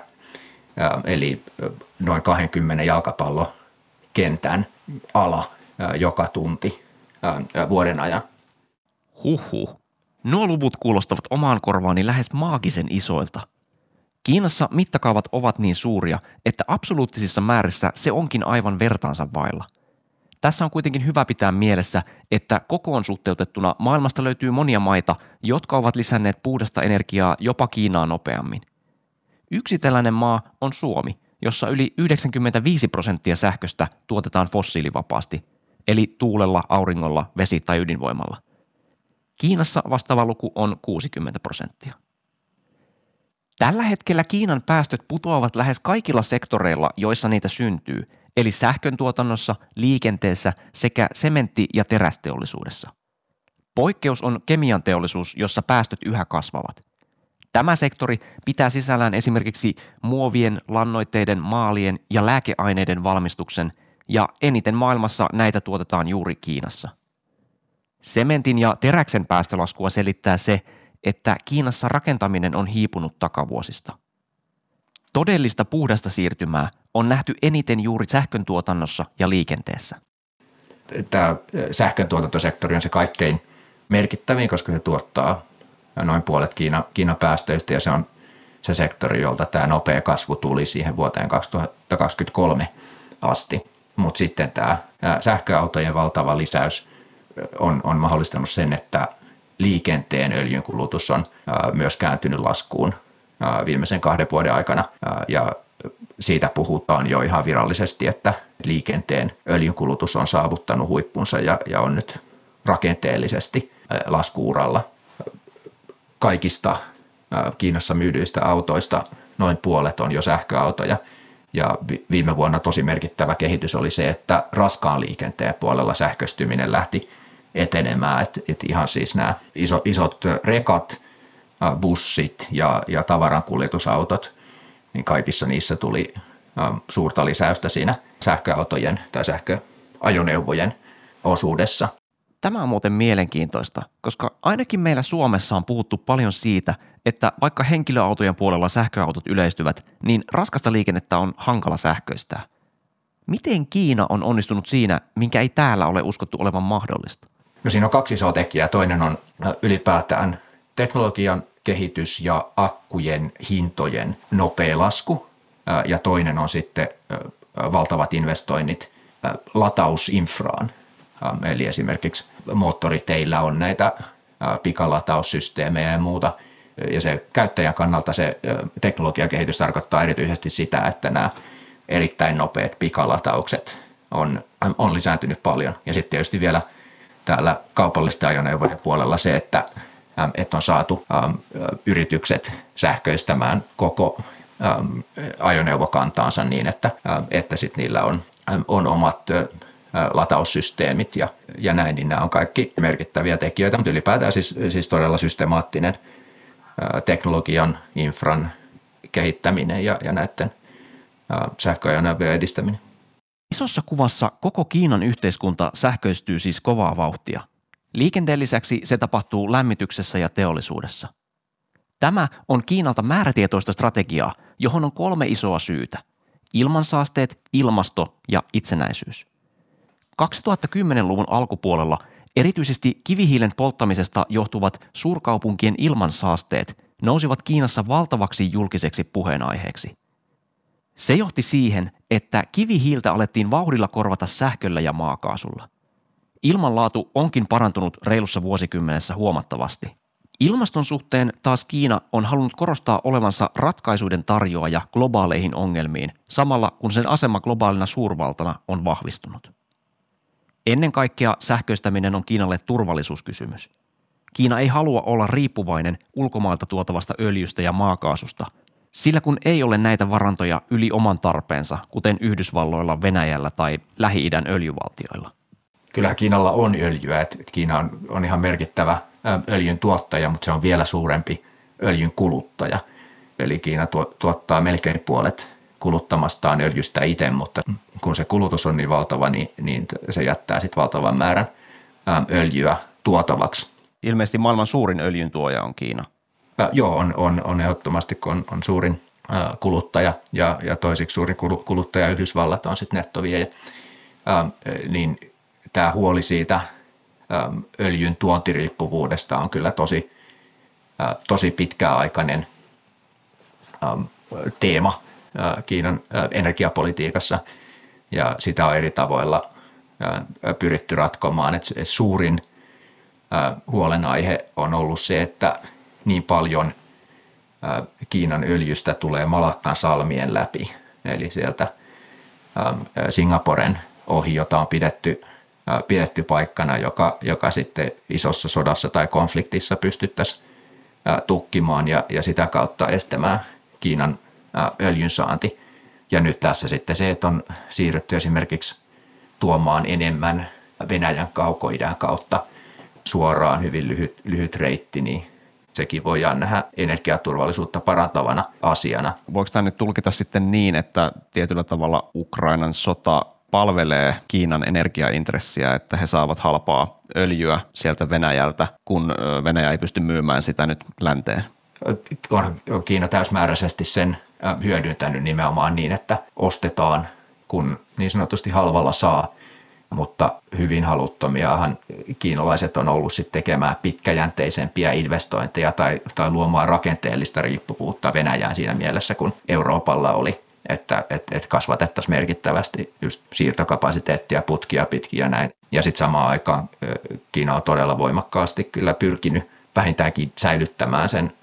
Speaker 8: eli noin kaksikymmentä jalkapallokentän ala joka tunti vuoden ajan.
Speaker 6: Huhhuh. Nuo luvut kuulostavat omaan korvaani lähes maagisen isoilta. Kiinassa mittakaavat ovat niin suuria, että absoluuttisissa määrissä se onkin aivan vertaansa vailla. Tässä on kuitenkin hyvä pitää mielessä, että kokoon suhteutettuna maailmasta löytyy monia maita, jotka ovat lisänneet puhdasta energiaa jopa Kiinaa nopeammin. Yksi tällainen maa on Suomi, jossa yli yhdeksänkymmentäviisi prosenttia sähköstä tuotetaan fossiilivapaasti, eli tuulella, auringolla, vesi- tai ydinvoimalla. Kiinassa vastaava luku on kuusikymmentä prosenttia. Tällä hetkellä Kiinan päästöt putoavat lähes kaikilla sektoreilla, joissa niitä syntyy, eli sähköntuotannossa, liikenteessä sekä sementti- ja terästeollisuudessa. Poikkeus on kemian teollisuus, jossa päästöt yhä kasvavat. Tämä sektori pitää sisällään esimerkiksi muovien, lannoitteiden, maalien ja lääkeaineiden valmistuksen, ja eniten maailmassa näitä tuotetaan juuri Kiinassa. Sementin ja teräksen päästölaskua selittää se, että Kiinassa rakentaminen on hiipunut takavuosista. Todellista puhdasta siirtymää on nähty eniten juuri sähköntuotannossa ja liikenteessä.
Speaker 8: Tämä sähköntuotantosektori on se kaikkein merkittävin, koska se tuottaa noin puolet Kiina, Kiinan päästöistä ja se on se sektori, jolta tämä nopea kasvu tuli siihen vuoteen kaksituhattakaksikymmentäkolme asti. Mutta sitten tämä sähköautojen valtava lisäys on, on mahdollistanut sen, että liikenteen öljynkulutus on myös kääntynyt laskuun viimeisen kahden vuoden aikana. Ja siitä puhutaan jo ihan virallisesti, että liikenteen öljynkulutus on saavuttanut huippunsa ja, ja on nyt rakenteellisesti lasku-uralla. Kaikista Kiinassa myydyistä autoista noin puolet on jo sähköautoja. Ja viime vuonna tosi merkittävä kehitys oli se, että raskaan liikenteen puolella sähköistyminen lähti etenemään. Et, et ihan siis nämä iso, isot rekat, bussit ja, ja tavarankuljetusautot, niin kaikissa niissä tuli suurta lisäystä siinä sähköautojen tai sähköajoneuvojen osuudessa.
Speaker 6: Tämä on muuten mielenkiintoista, koska ainakin meillä Suomessa on puhuttu paljon siitä, että vaikka henkilöautojen puolella sähköautot yleistyvät, niin raskasta liikennettä on hankala sähköistää. Miten Kiina on onnistunut siinä, minkä ei täällä ole uskottu olevan mahdollista?
Speaker 8: No siinä on kaksi isoa tekijää. Toinen on ylipäätään teknologian kehitys ja akkujen hintojen nopea lasku. Ja toinen on sitten valtavat investoinnit latausinfraan. Eli esimerkiksi moottoriteillä on näitä pikalatausysteemejä ja muuta. Ja se käyttäjän kannalta se teknologiakehitys tarkoittaa erityisesti sitä, että nämä erittäin nopeat pikalataukset on, on lisääntynyt paljon. Ja sitten tietysti vielä täällä kaupallisten ajoneuvojen puolella se, että, että on saatu yritykset sähköistämään koko ajoneuvokantaansa niin, että, että sit niillä on, on omat lataussysteemit ja, ja näin, niin nämä on kaikki merkittäviä tekijöitä, mutta ylipäätään siis, siis todella systemaattinen teknologian, infran kehittäminen ja, ja näiden sähköajoneuvojen edistäminen.
Speaker 6: Isossa kuvassa koko Kiinan yhteiskunta sähköistyy siis kovaa vauhtia. Liikenteen lisäksi se tapahtuu lämmityksessä ja teollisuudessa. Tämä on Kiinalta määrätietoista strategiaa, johon on kolme isoa syytä. Ilmansaasteet, ilmasto ja itsenäisyys. kaksituhattakymmenluvun alkupuolella erityisesti kivihiilen polttamisesta johtuvat suurkaupunkien ilmansaasteet nousivat Kiinassa valtavaksi julkiseksi puheenaiheeksi. Se johti siihen, että kivihiiltä alettiin vauhdilla korvata sähköllä ja maakaasulla. Ilmanlaatu onkin parantunut reilussa vuosikymmenessä huomattavasti. Ilmaston suhteen taas Kiina on halunnut korostaa olevansa ratkaisuiden tarjoaja globaaleihin ongelmiin, samalla kun sen asema globaalina suurvaltana on vahvistunut. Ennen kaikkea sähköistäminen on Kiinalle turvallisuuskysymys. Kiina ei halua olla riippuvainen ulkomailta tuotavasta öljystä ja maakaasusta, sillä kun ei ole näitä varantoja yli oman tarpeensa, kuten Yhdysvalloilla, Venäjällä tai Lähi-idän öljyvaltioilla.
Speaker 8: Kyllä Kiinalla on öljyä, että Kiina on, on ihan merkittävä öljyn tuottaja, mutta se on vielä suurempi öljyn kuluttaja. Eli Kiina tuottaa melkein puolet kuluttamastaan öljystä itse, mutta kun se kulutus on niin valtava, niin, niin se jättää sitten valtavan määrän öljyä tuotavaksi.
Speaker 6: Ilmeisesti maailman suurin öljyntuoja on Kiina.
Speaker 8: Ja, joo, on, on, on ehdottomasti, kun on, on suurin ä, kuluttaja ja, ja toisiksi suurin kuluttaja Yhdysvallat on sitten nettoviejä. Ä, niin tämä huoli siitä ä, öljyn tuontiriippuvuudesta on kyllä tosi, ä, tosi pitkäaikainen ä, teema ä, Kiinan ä, energiapolitiikassa ja sitä on eri tavoilla ä, pyritty ratkomaan. Et, et suurin ä, huolenaihe on ollut se, että niin paljon ä, Kiinan öljystä tulee Malakkan salmien läpi, eli sieltä ä, Singaporen ohi, jota on pidetty, ä, pidetty paikkana, joka, joka sitten isossa sodassa tai konfliktissa pystyttäisiin ä, tukkimaan ja, ja sitä kautta estämään Kiinan ä, öljyn saanti. Ja nyt tässä sitten se, että on siirrytty esimerkiksi tuomaan enemmän Venäjän kaukoidän kautta suoraan hyvin lyhyt, lyhyt reitti, niin sekin voidaan nähdä energiaturvallisuutta parantavana asiana.
Speaker 6: Voiko tämä nyt tulkita sitten niin, että tietyllä tavalla Ukrainan sota palvelee Kiinan energiaintressiä, että he saavat halpaa öljyä sieltä Venäjältä, kun Venäjä ei pysty myymään sitä nyt länteen?
Speaker 8: On Kiina täysmääräisesti sen hyödyntänyt nimenomaan niin, että ostetaan, kun niin sanotusti halvalla saa. Mutta hyvin haluttomiahan kiinalaiset on ollut sitten tekemään pitkäjänteisempiä investointeja tai, tai luomaan rakenteellista riippuvuutta Venäjään siinä mielessä, kun Euroopalla oli, että et, et kasvatettaisiin merkittävästi just siirtokapasiteettia, putkia pitkin ja näin. Ja sitten samaan aikaan Kiina on todella voimakkaasti kyllä pyrkinyt vähintäänkin säilyttämään sen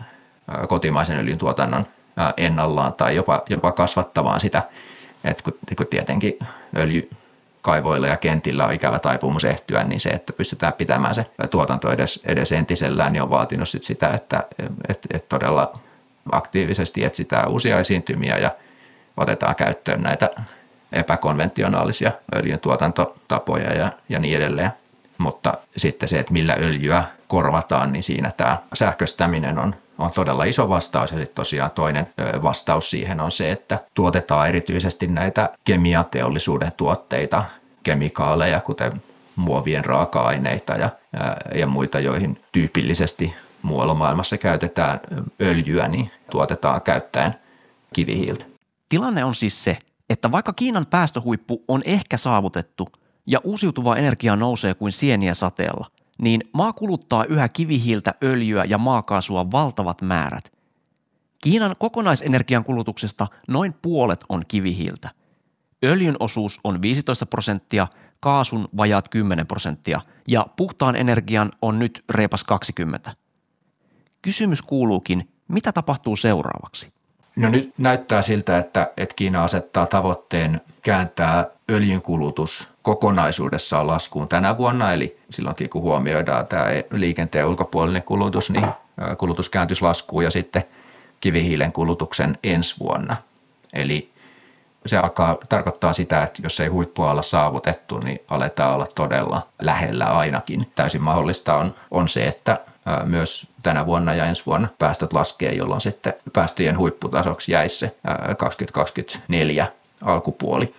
Speaker 8: kotimaisen öljyn tuotannon ennallaan tai jopa, jopa kasvattamaan sitä, että kun, kun tietenkin öljykaivoilla ja kentillä on ikävä taipumus ehtyä, niin se, että pystytään pitämään se tuotanto edes, edes entisellään, niin on vaatinut sit sitä, että et, et todella aktiivisesti etsitään uusia esiintymiä ja otetaan käyttöön näitä epäkonventionaalisia öljyn tuotantotapoja ja, ja niin edelleen. Mutta sitten se, että millä öljyä korvataan, niin siinä tämä sähköstäminen on, on todella iso vastaus. Ja sitten tosiaan toinen vastaus siihen on se, että tuotetaan erityisesti näitä kemiateollisuuden tuotteita, kemikaaleja, kuten muovien raaka-aineita ja, ja muita, joihin tyypillisesti muualla maailmassa käytetään öljyä, niin tuotetaan käyttäen kivihiiltä.
Speaker 6: Tilanne on siis se, että vaikka Kiinan päästöhuippu on ehkä saavutettu ja uusiutuvaa energiaa nousee kuin sieniä sateella, niin maa kuluttaa yhä kivihiiltä, öljyä ja maakaasua valtavat määrät. Kiinan kokonaisenergian kulutuksesta noin puolet on kivihiiltä. Öljyn osuus on viisitoista prosenttia, kaasun vajaat kymmenen prosenttia ja puhtaan energian on nyt reipas kaksikymmentä. Kysymys kuuluukin, mitä tapahtuu seuraavaksi?
Speaker 8: No nyt näyttää siltä, että, että Kiina asettaa tavoitteen kääntää öljyn kulutus kokonaisuudessaan laskuun tänä vuonna. Eli silloinkin kun huomioidaan tämä liikenteen ulkopuolinen kulutus, niin kulutus kääntyisi laskuun ja sitten kivihiilen kulutuksen ensi vuonna. Eli se alkaa tarkoittaa sitä, että jos ei huippua olla saavutettu, niin aletaan olla todella lähellä ainakin. Täysin mahdollista on, on se, että myös tänä vuonna ja ensi vuonna päästöt laskee, jolloin sitten päästöjen huipputasoksi jäisi se kaksituhattakaksikymmentäneljä alkupuoli.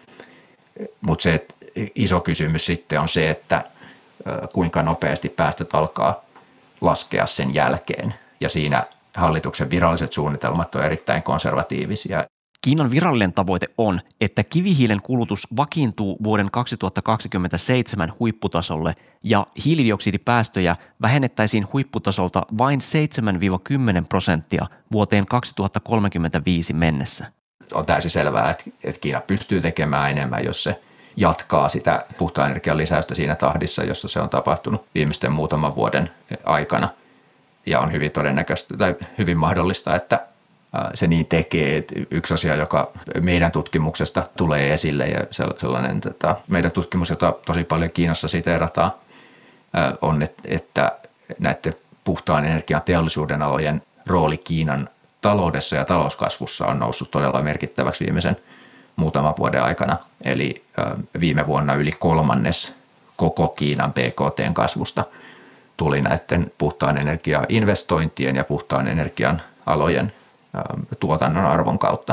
Speaker 8: Mutta se iso kysymys sitten on se, että kuinka nopeasti päästöt alkaa laskea sen jälkeen. Ja siinä hallituksen viralliset suunnitelmat on erittäin konservatiivisia.
Speaker 6: Kiinan virallinen tavoite on, että kivihiilen kulutus vakiintuu vuoden kaksituhattakaksikymmentäseitsemän huipputasolle ja hiilidioksidipäästöjä vähennettäisiin huipputasolta vain seitsemän kymmenen prosenttia vuoteen kaksituhattakolmekymmentäviisi mennessä.
Speaker 8: On täysin selvää, että Kiina pystyy tekemään enemmän, jos se jatkaa sitä puhtaan energian lisäystä siinä tahdissa, jossa se on tapahtunut viimeisten muutaman vuoden aikana. Ja on hyvin todennäköistä tai hyvin mahdollista, että se niin tekee. Että yksi asia, joka meidän tutkimuksesta tulee esille ja sellainen tota, meidän tutkimus, jota tosi paljon Kiinassa siteerataan, on, että näiden puhtaan energian teollisuuden alojen rooli Kiinan taloudessa ja talouskasvussa on noussut todella merkittäväksi viimeisen muutaman vuoden aikana. Eli viime vuonna yli kolmannes koko Kiinan B K T:n kasvusta tuli näiden puhtaan energian investointien ja puhtaan energian alojen tuotannon arvon kautta.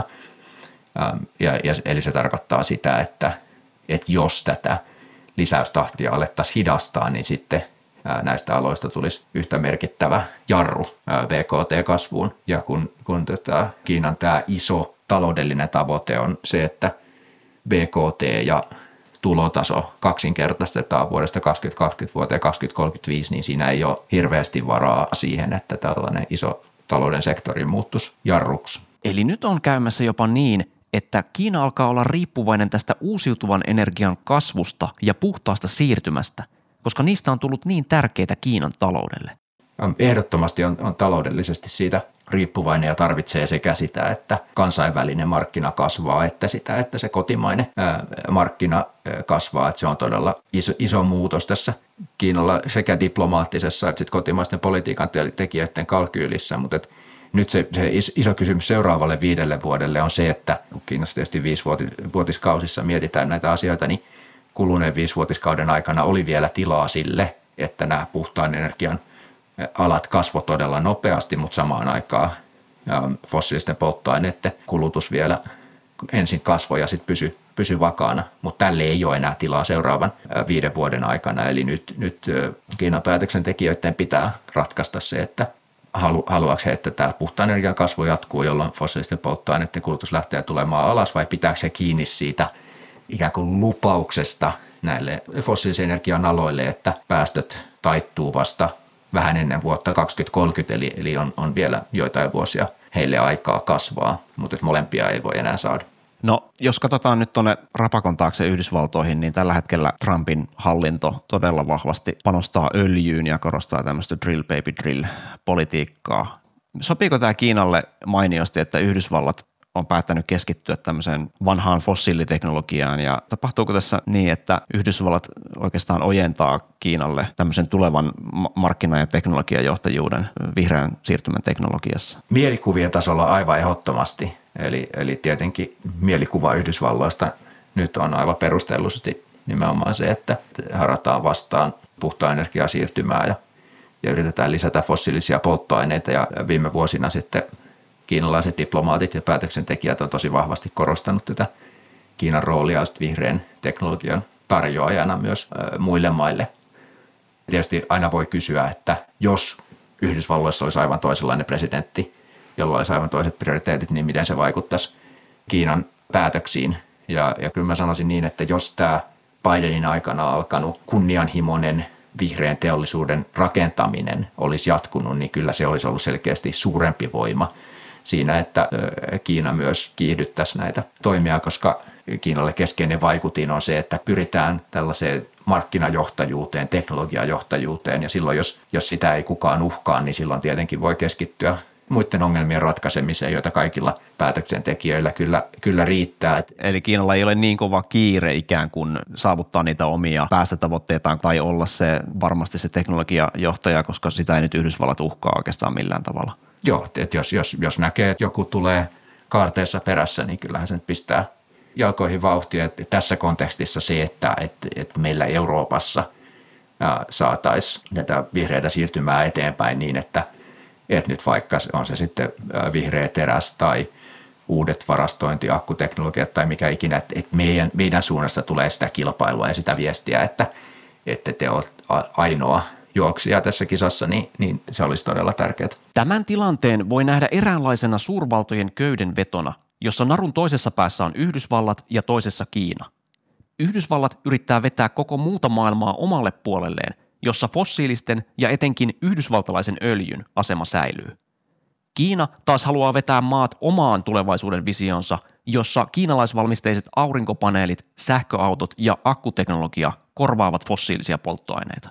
Speaker 8: Ja, ja, eli se tarkoittaa sitä, että, että jos tätä lisäystahtia alettaisiin hidastaa, niin sitten näistä aloista tulisi yhtä merkittävä jarru B K T-kasvuun. Ja kun, kun tota, Kiinan tämä iso taloudellinen tavoite on se, että B K T ja tulotaso kaksinkertaistetaan vuodesta kaksituhattakaksikymmentä vuoteen kaksituhattakolmekymmentäviisi, niin siinä ei ole hirveästi varaa siihen, että tällainen iso talouden sektori muuttuisi jarruksi.
Speaker 6: Eli nyt on käymässä jopa niin, että Kiina alkaa olla riippuvainen tästä uusiutuvan energian kasvusta ja puhtaasta siirtymästä, koska niistä on tullut niin tärkeitä Kiinan taloudelle.
Speaker 8: Ehdottomasti on, on taloudellisesti siitä riippuvainen ja tarvitsee sekä sitä, että kansainvälinen markkina kasvaa, että sitä, että se kotimainen ää, markkina ää, kasvaa. Että se on todella iso, iso muutos tässä Kiinalla sekä diplomaattisessa että sit kotimaisten politiikan tekijöiden kalkyylissä, mutta et nyt se, se iso kysymys seuraavalle viidelle vuodelle on se, että kun Kiinassa tietysti viisivuotiskausissa mietitään näitä asioita, niin kuluneen viisivuotiskauden aikana oli vielä tilaa sille, että nämä puhtaan energian alat kasvoi todella nopeasti, mutta samaan aikaan fossiilisten polttoaineiden kulutus vielä ensin kasvoi ja sitten pysyi, pysyi vakaana, mutta tälle ei ole enää tilaa seuraavan viiden vuoden aikana. Eli nyt, nyt Kiinan päätöksentekijöiden pitää ratkaista se, että halu, haluaako he, että tämä puhtaan energian kasvu jatkuu, jolloin fossiilisten polttoaineiden kulutus lähtee tulemaan alas, vai pitääkö se kiinni siitä ikään kuin lupauksesta näille fossiilisen energian aloille, että päästöt taittuu vasta vähän ennen vuotta kaksituhattakolmekymmentä, eli, eli on, on vielä joitain vuosia heille aikaa kasvaa, mutta molempia ei voi enää saada.
Speaker 6: No, jos katsotaan nyt tuonne rapakon taakse Yhdysvaltoihin, niin tällä hetkellä Trumpin hallinto todella vahvasti panostaa öljyyn ja korostaa tämmöistä drill baby drill -politiikkaa. Sopiiko tämä Kiinalle mainiosti, että Yhdysvallat on päättänyt keskittyä tämmöiseen vanhaan fossiiliteknologiaan ja tapahtuuko tässä niin, että Yhdysvallat oikeastaan ojentaa Kiinalle tämmöisen tulevan markkina- ja teknologiajohtajuuden vihreän siirtymän teknologiassa?
Speaker 8: Mielikuvien tasolla aivan ehdottomasti, eli, eli tietenkin mielikuva Yhdysvalloista nyt on aivan perustellusti nimenomaan se, että harataan vastaan puhtaan energiaa siirtymää ja, ja yritetään lisätä fossiilisia polttoaineita ja viime vuosina sitten kiinalaiset diplomaatit ja päätöksentekijät on tosi vahvasti korostanut tätä Kiinan roolia vihreän teknologian tarjoajana myös muille maille. Tietysti aina voi kysyä, että jos Yhdysvalloissa olisi aivan toisenlainen presidentti, jolla olisi aivan toiset prioriteetit, niin miten se vaikuttaisi Kiinan päätöksiin. Ja, ja kyllä mä sanoisin niin, että jos tämä Bidenin aikana alkanut kunnianhimoinen vihreän teollisuuden rakentaminen olisi jatkunut, niin kyllä se olisi ollut selkeästi suurempi voima siinä, että Kiina myös kiihdyttäisi näitä toimia, koska Kiinalle keskeinen vaikutin on se, että pyritään tällaiseen markkinajohtajuuteen, teknologiajohtajuuteen ja silloin, jos, jos sitä ei kukaan uhkaa, niin silloin tietenkin voi keskittyä muiden ongelmien ratkaisemiseen, joita kaikilla päätöksentekijöillä kyllä, kyllä riittää.
Speaker 6: Eli Kiinalla ei ole niin kova kiire ikään kuin saavuttaa niitä omia päästötavoitteitaan tai olla se varmasti se teknologiajohtaja, koska sitä ei nyt Yhdysvallat uhkaa oikeastaan millään tavalla.
Speaker 8: Joo, että jos, jos, jos näkee, että joku tulee kaarteessa perässä, niin kyllähän se nyt pistää jalkoihin vauhtia. Että tässä kontekstissa se, että, että, että meillä Euroopassa saataisiin tätä vihreätä siirtymää eteenpäin niin, että, että nyt vaikka on se sitten vihreä teräs tai uudet varastointiakkuteknologiat tai mikä ikinä, että, että meidän, meidän suunnasta tulee sitä kilpailua ja sitä viestiä, että, että te olette ainoa juoksija tässä kisassa, niin, niin se olisi todella tärkeää.
Speaker 6: Tämän tilanteen voi nähdä eräänlaisena suurvaltojen köydenvetona, jossa narun toisessa päässä on Yhdysvallat ja toisessa Kiina. Yhdysvallat yrittää vetää koko muuta maailmaa omalle puolelleen, jossa fossiilisten ja etenkin yhdysvaltalaisen öljyn asema säilyy. Kiina taas haluaa vetää maat omaan tulevaisuuden visionsa, jossa kiinalaisvalmisteiset aurinkopaneelit, sähköautot ja akkuteknologia korvaavat fossiilisia polttoaineita.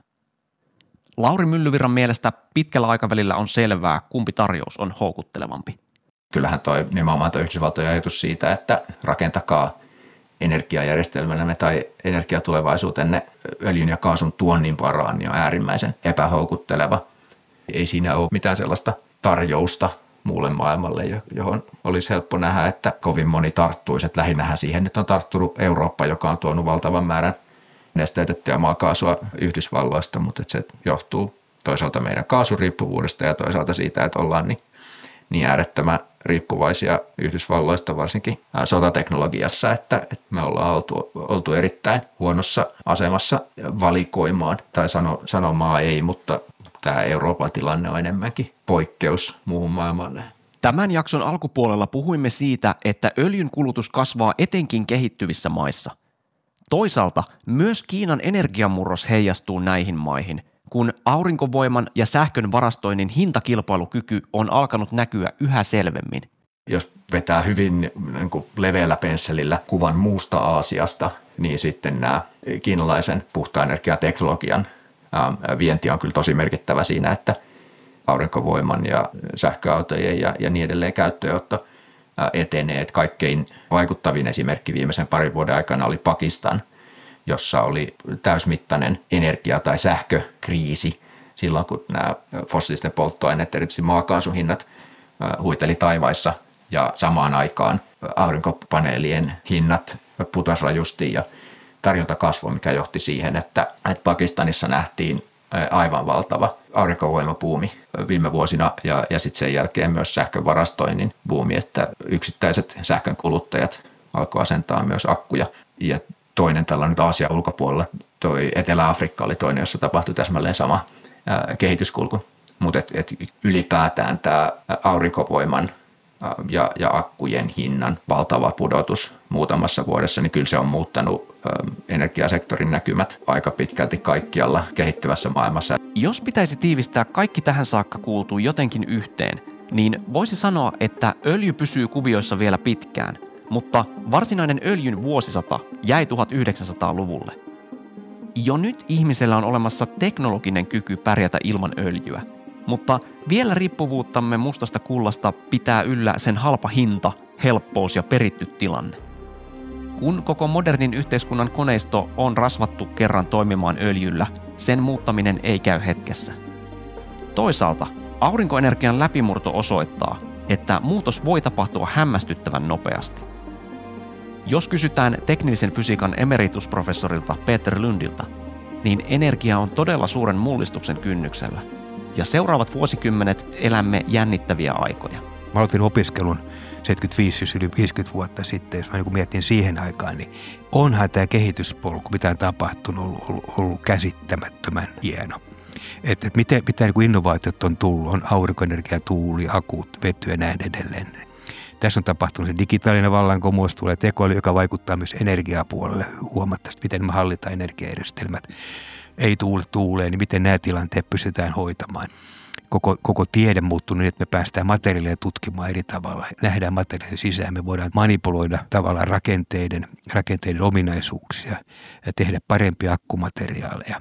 Speaker 6: Lauri Myllyvirran mielestä pitkällä aikavälillä on selvää, kumpi tarjous on houkuttelevampi.
Speaker 8: Kyllähän toi nimenomaan tuo Yhdysvaltojen ajatus siitä, että rakentakaa energiajärjestelmänne tai energiatulevaisuutenne öljyn ja kaasun tuonnin varaan, niin on äärimmäisen epähoukutteleva. Ei siinä ole mitään sellaista tarjousta muulle maailmalle, johon olisi helppo nähdä, että kovin moni tarttuisi. Että lähinnähän siihen nyt on tarttunut Eurooppa, joka on tuonut valtavan määrän nesteytettyä maakaasua Yhdysvalloista, mutta se johtuu toisaalta meidän kaasuriippuvuudesta ja toisaalta siitä, että ollaan niin, niin äärettömän riippuvaisia Yhdysvalloista, varsinkin sotateknologiassa, että, että me ollaan oltu, oltu erittäin huonossa asemassa valikoimaan tai sano, sanomaa ei, mutta tämä Euroopan tilanne on enemmänkin poikkeus muuhun maailmaan.
Speaker 6: Tämän jakson alkupuolella puhuimme siitä, että öljyn kulutus kasvaa etenkin kehittyvissä maissa. Toisaalta myös Kiinan energiamurros heijastuu näihin maihin, kun aurinkovoiman ja sähkön varastoinnin hintakilpailukyky on alkanut näkyä yhä selvemmin.
Speaker 8: Jos vetää hyvin niin kuin leveällä pensselillä kuvan muusta Aasiasta, niin sitten nämä kiinalaisen puhtaan energiateknologian vienti on kyllä tosi merkittävä siinä, että aurinkovoiman ja sähköautojen ja, ja niin edelleen käyttöönotto etenee. Että kaikkein vaikuttavin esimerkki viimeisen parin vuoden aikana oli Pakistan, jossa oli täysmittainen energia- tai sähkökriisi silloin, kun nämä fossiilisten polttoaineet, erityisesti maakaasun hinnat, huiteli taivaissa ja samaan aikaan aurinkopaneelien hinnat putosi rajusti ja tarjonta kasvoi, mikä johti siihen, että Pakistanissa nähtiin aivan valtava aurinkovoimabuumi viime vuosina ja, ja sitten sen jälkeen myös sähkön varastoinnin buumi, että yksittäiset sähkön kuluttajat alkoi asentaa myös akkuja. Ja toinen tällainen Aasian ulkopuolella, toi Etelä-Afrikka oli toinen, jossa tapahtui täsmälleen sama ää, kehityskulku. Mutta et, et ylipäätään tämä aurinkovoiman ää, ja, ja akkujen hinnan valtava pudotus muutamassa vuodessa, niin kyllä se on muuttanut energiasektorin näkymät aika pitkälti kaikkialla kehittyvässä maailmassa.
Speaker 6: Jos pitäisi tiivistää kaikki tähän saakka kuultuu jotenkin yhteen, niin voisi sanoa, että öljy pysyy kuvioissa vielä pitkään, mutta varsinainen öljyn vuosisata jäi tuhatyhdeksänsataaluvulle. Jo nyt ihmisellä on olemassa teknologinen kyky pärjätä ilman öljyä. mutta vielä riippuvuuttamme mustasta kullasta pitää yllä sen halpa hinta, helppous ja peritty tilanne. Kun koko modernin yhteiskunnan koneisto on rasvattu kerran toimimaan öljyllä, sen muuttaminen ei käy hetkessä. Toisaalta aurinkoenergian läpimurto osoittaa, että muutos voi tapahtua hämmästyttävän nopeasti. Jos kysytään teknillisen fysiikan emeritusprofessorilta Peter Lundilta, niin energia on todella suuren mullistuksen kynnyksellä, ja seuraavat vuosikymmenet elämme jännittäviä aikoja.
Speaker 7: Mä aloitin opiskelun seitsemänkymmentäviisi, siis yli viisikymmentä vuotta sitten, jos mä niin mietin siihen aikaan, niin onhan tämä kehityspolku, mitä on tapahtunut, ollut, ollut, ollut käsittämättömän hieno. Että et miten, mitä niin innovaatiot on tullut, on aurinkoenergia, tuuli, akut, vety ja näin edelleen. Tässä on tapahtunut se digitaalinen vallankumous, tulee tekoäly, joka vaikuttaa myös energiapuolelle huomattavasti, miten me hallitaan energiajärjestelmät. Ei tuule tuuleen, niin miten nämä tilanteet pystytään hoitamaan. Koko, koko tiede muuttuu niin, että me päästään materiaalia tutkimaan eri tavalla. Nähdään materiaalin sisään, me voidaan manipuloida tavallaan rakenteiden, rakenteiden ominaisuuksia ja tehdä parempia akkumateriaaleja.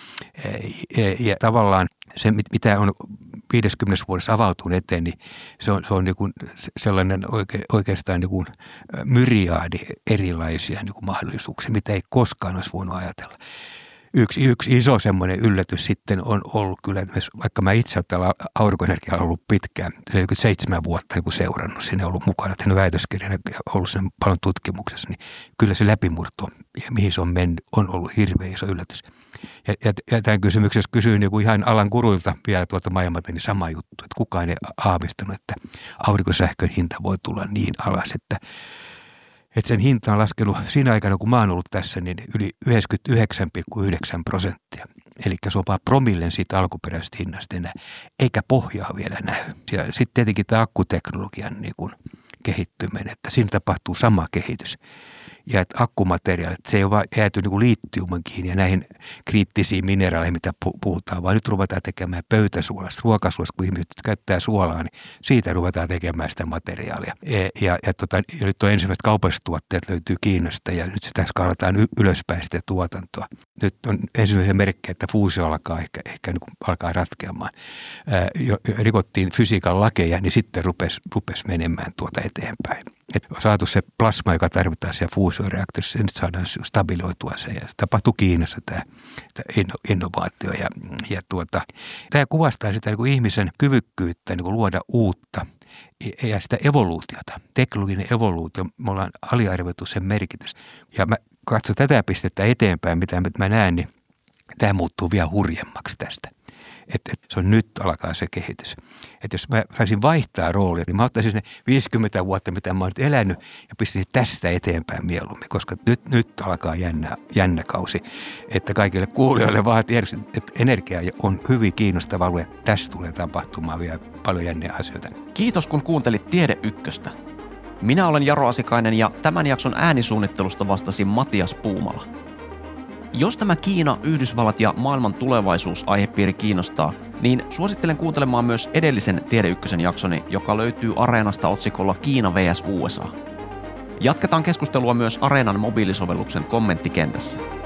Speaker 7: Ja, ja tavallaan se, mitä on viidessäkymmenessä vuodessa avautunut eteen, niin se on, se on niin kuin sellainen oike, oikeastaan niin kuin myriaadi erilaisia niin kuin mahdollisuuksia, mitä ei koskaan olisi voinut ajatella. Yksi, yksi iso semmoinen yllätys sitten on ollut kyllä, että vaikka mä itse olen täällä aurinkoenergialla ollut pitkään, seitsemän vuotta niin kuin seurannut, siinä ollut mukana, tehnyt väitöskirjana ja ollut siinä paljon tutkimuksessa, niin kyllä se läpimurto ja mihin se on mennyt, on ollut hirveän iso yllätys. Ja, ja, ja tämän kysymyksessä kysyin niin kuin ihan alan guruilta vielä tuolta maailmalta niin sama juttu, että kukaan ei aavistanut, että aurinkosähkön hinta voi tulla niin alas, että Että sen hinta on laskenut siinä aikana, kun mä oon ollut tässä, niin yli yhdeksänkymmentäyhdeksän pilkku yhdeksän prosenttia. Eli se on vaan promillen siitä alkuperäisestä hinnasta enää, eikä pohjaa vielä näy. Ja sitten tietenkin tämä akkuteknologian niin kuin kehittyminen, että siinä tapahtuu sama kehitys. Ja että akkumateriaalit, se ei ole vaan jääty niin kuin liittiuman kiinni ja näihin kriittisiin mineraaleihin, mitä puhutaan, vaan nyt ruvetaan tekemään pöytäsuolasta, ruokasuolasta, kun ihmiset käyttää suolaa, niin siitä ruvetaan tekemään sitä materiaalia. Ja, ja, ja, tota, ja nyt on ensimmäiset kaupalliset tuotteet löytyy Kiinasta ja nyt sitä skaalataan y- ylöspäin sitä tuotantoa. Nyt on ensimmäisiä merkkejä, että fuusio alkaa ehkä, ehkä niin kuin alkaa ratkeamaan. Ää, jo, rikottiin fysiikan lakeja, niin sitten rupesi, rupesi menemään tuota eteenpäin. Et on saatu se plasma, joka tarvitaan siellä fuusioreaktorissa, nyt saadaan stabiloitua se. Ja se tapahtuu Kiinassa tämä, tämä innovaatio. Ja, ja tuota, tämä kuvastaa sitä niin kuin ihmisen kyvykkyyttä niin kuin luoda uutta ja sitä evoluutiota. Teknologinen evoluutio, me ollaan aliarvioitu sen merkitys. Ja mä katson tätä pistettä eteenpäin, mitä mä näen, niin tämä muuttuu vielä hurjemmaksi tästä. Että et se on nyt alkaa se kehitys. Että jos mä saisin vaihtaa roolia, niin mä ottaisin ne viisikymmentä vuotta, mitä mä oon nyt elänyt, ja pistäisin tästä eteenpäin mieluummin, koska nyt, nyt alkaa jännä, jännä kausi. Että kaikille kuulijoille vaan tiedoksi, että energia on hyvin kiinnostava alue. Tässä tulee tapahtumaan vielä paljon jänniä asioita.
Speaker 6: Kiitos kun kuuntelit Tiede Ykköstä. Minä olen Jaro Asikainen ja tämän jakson äänisuunnittelusta vastasi Matias Puumala. Jos tämä Kiina, Yhdysvallat ja maailman tulevaisuus aihepiiri kiinnostaa, niin suosittelen kuuntelemaan myös edellisen Tiede Ykkösen jaksoni, joka löytyy Areenasta otsikolla Kiina versus U S A. Jatketaan keskustelua myös Areenan mobiilisovelluksen kommenttikentässä.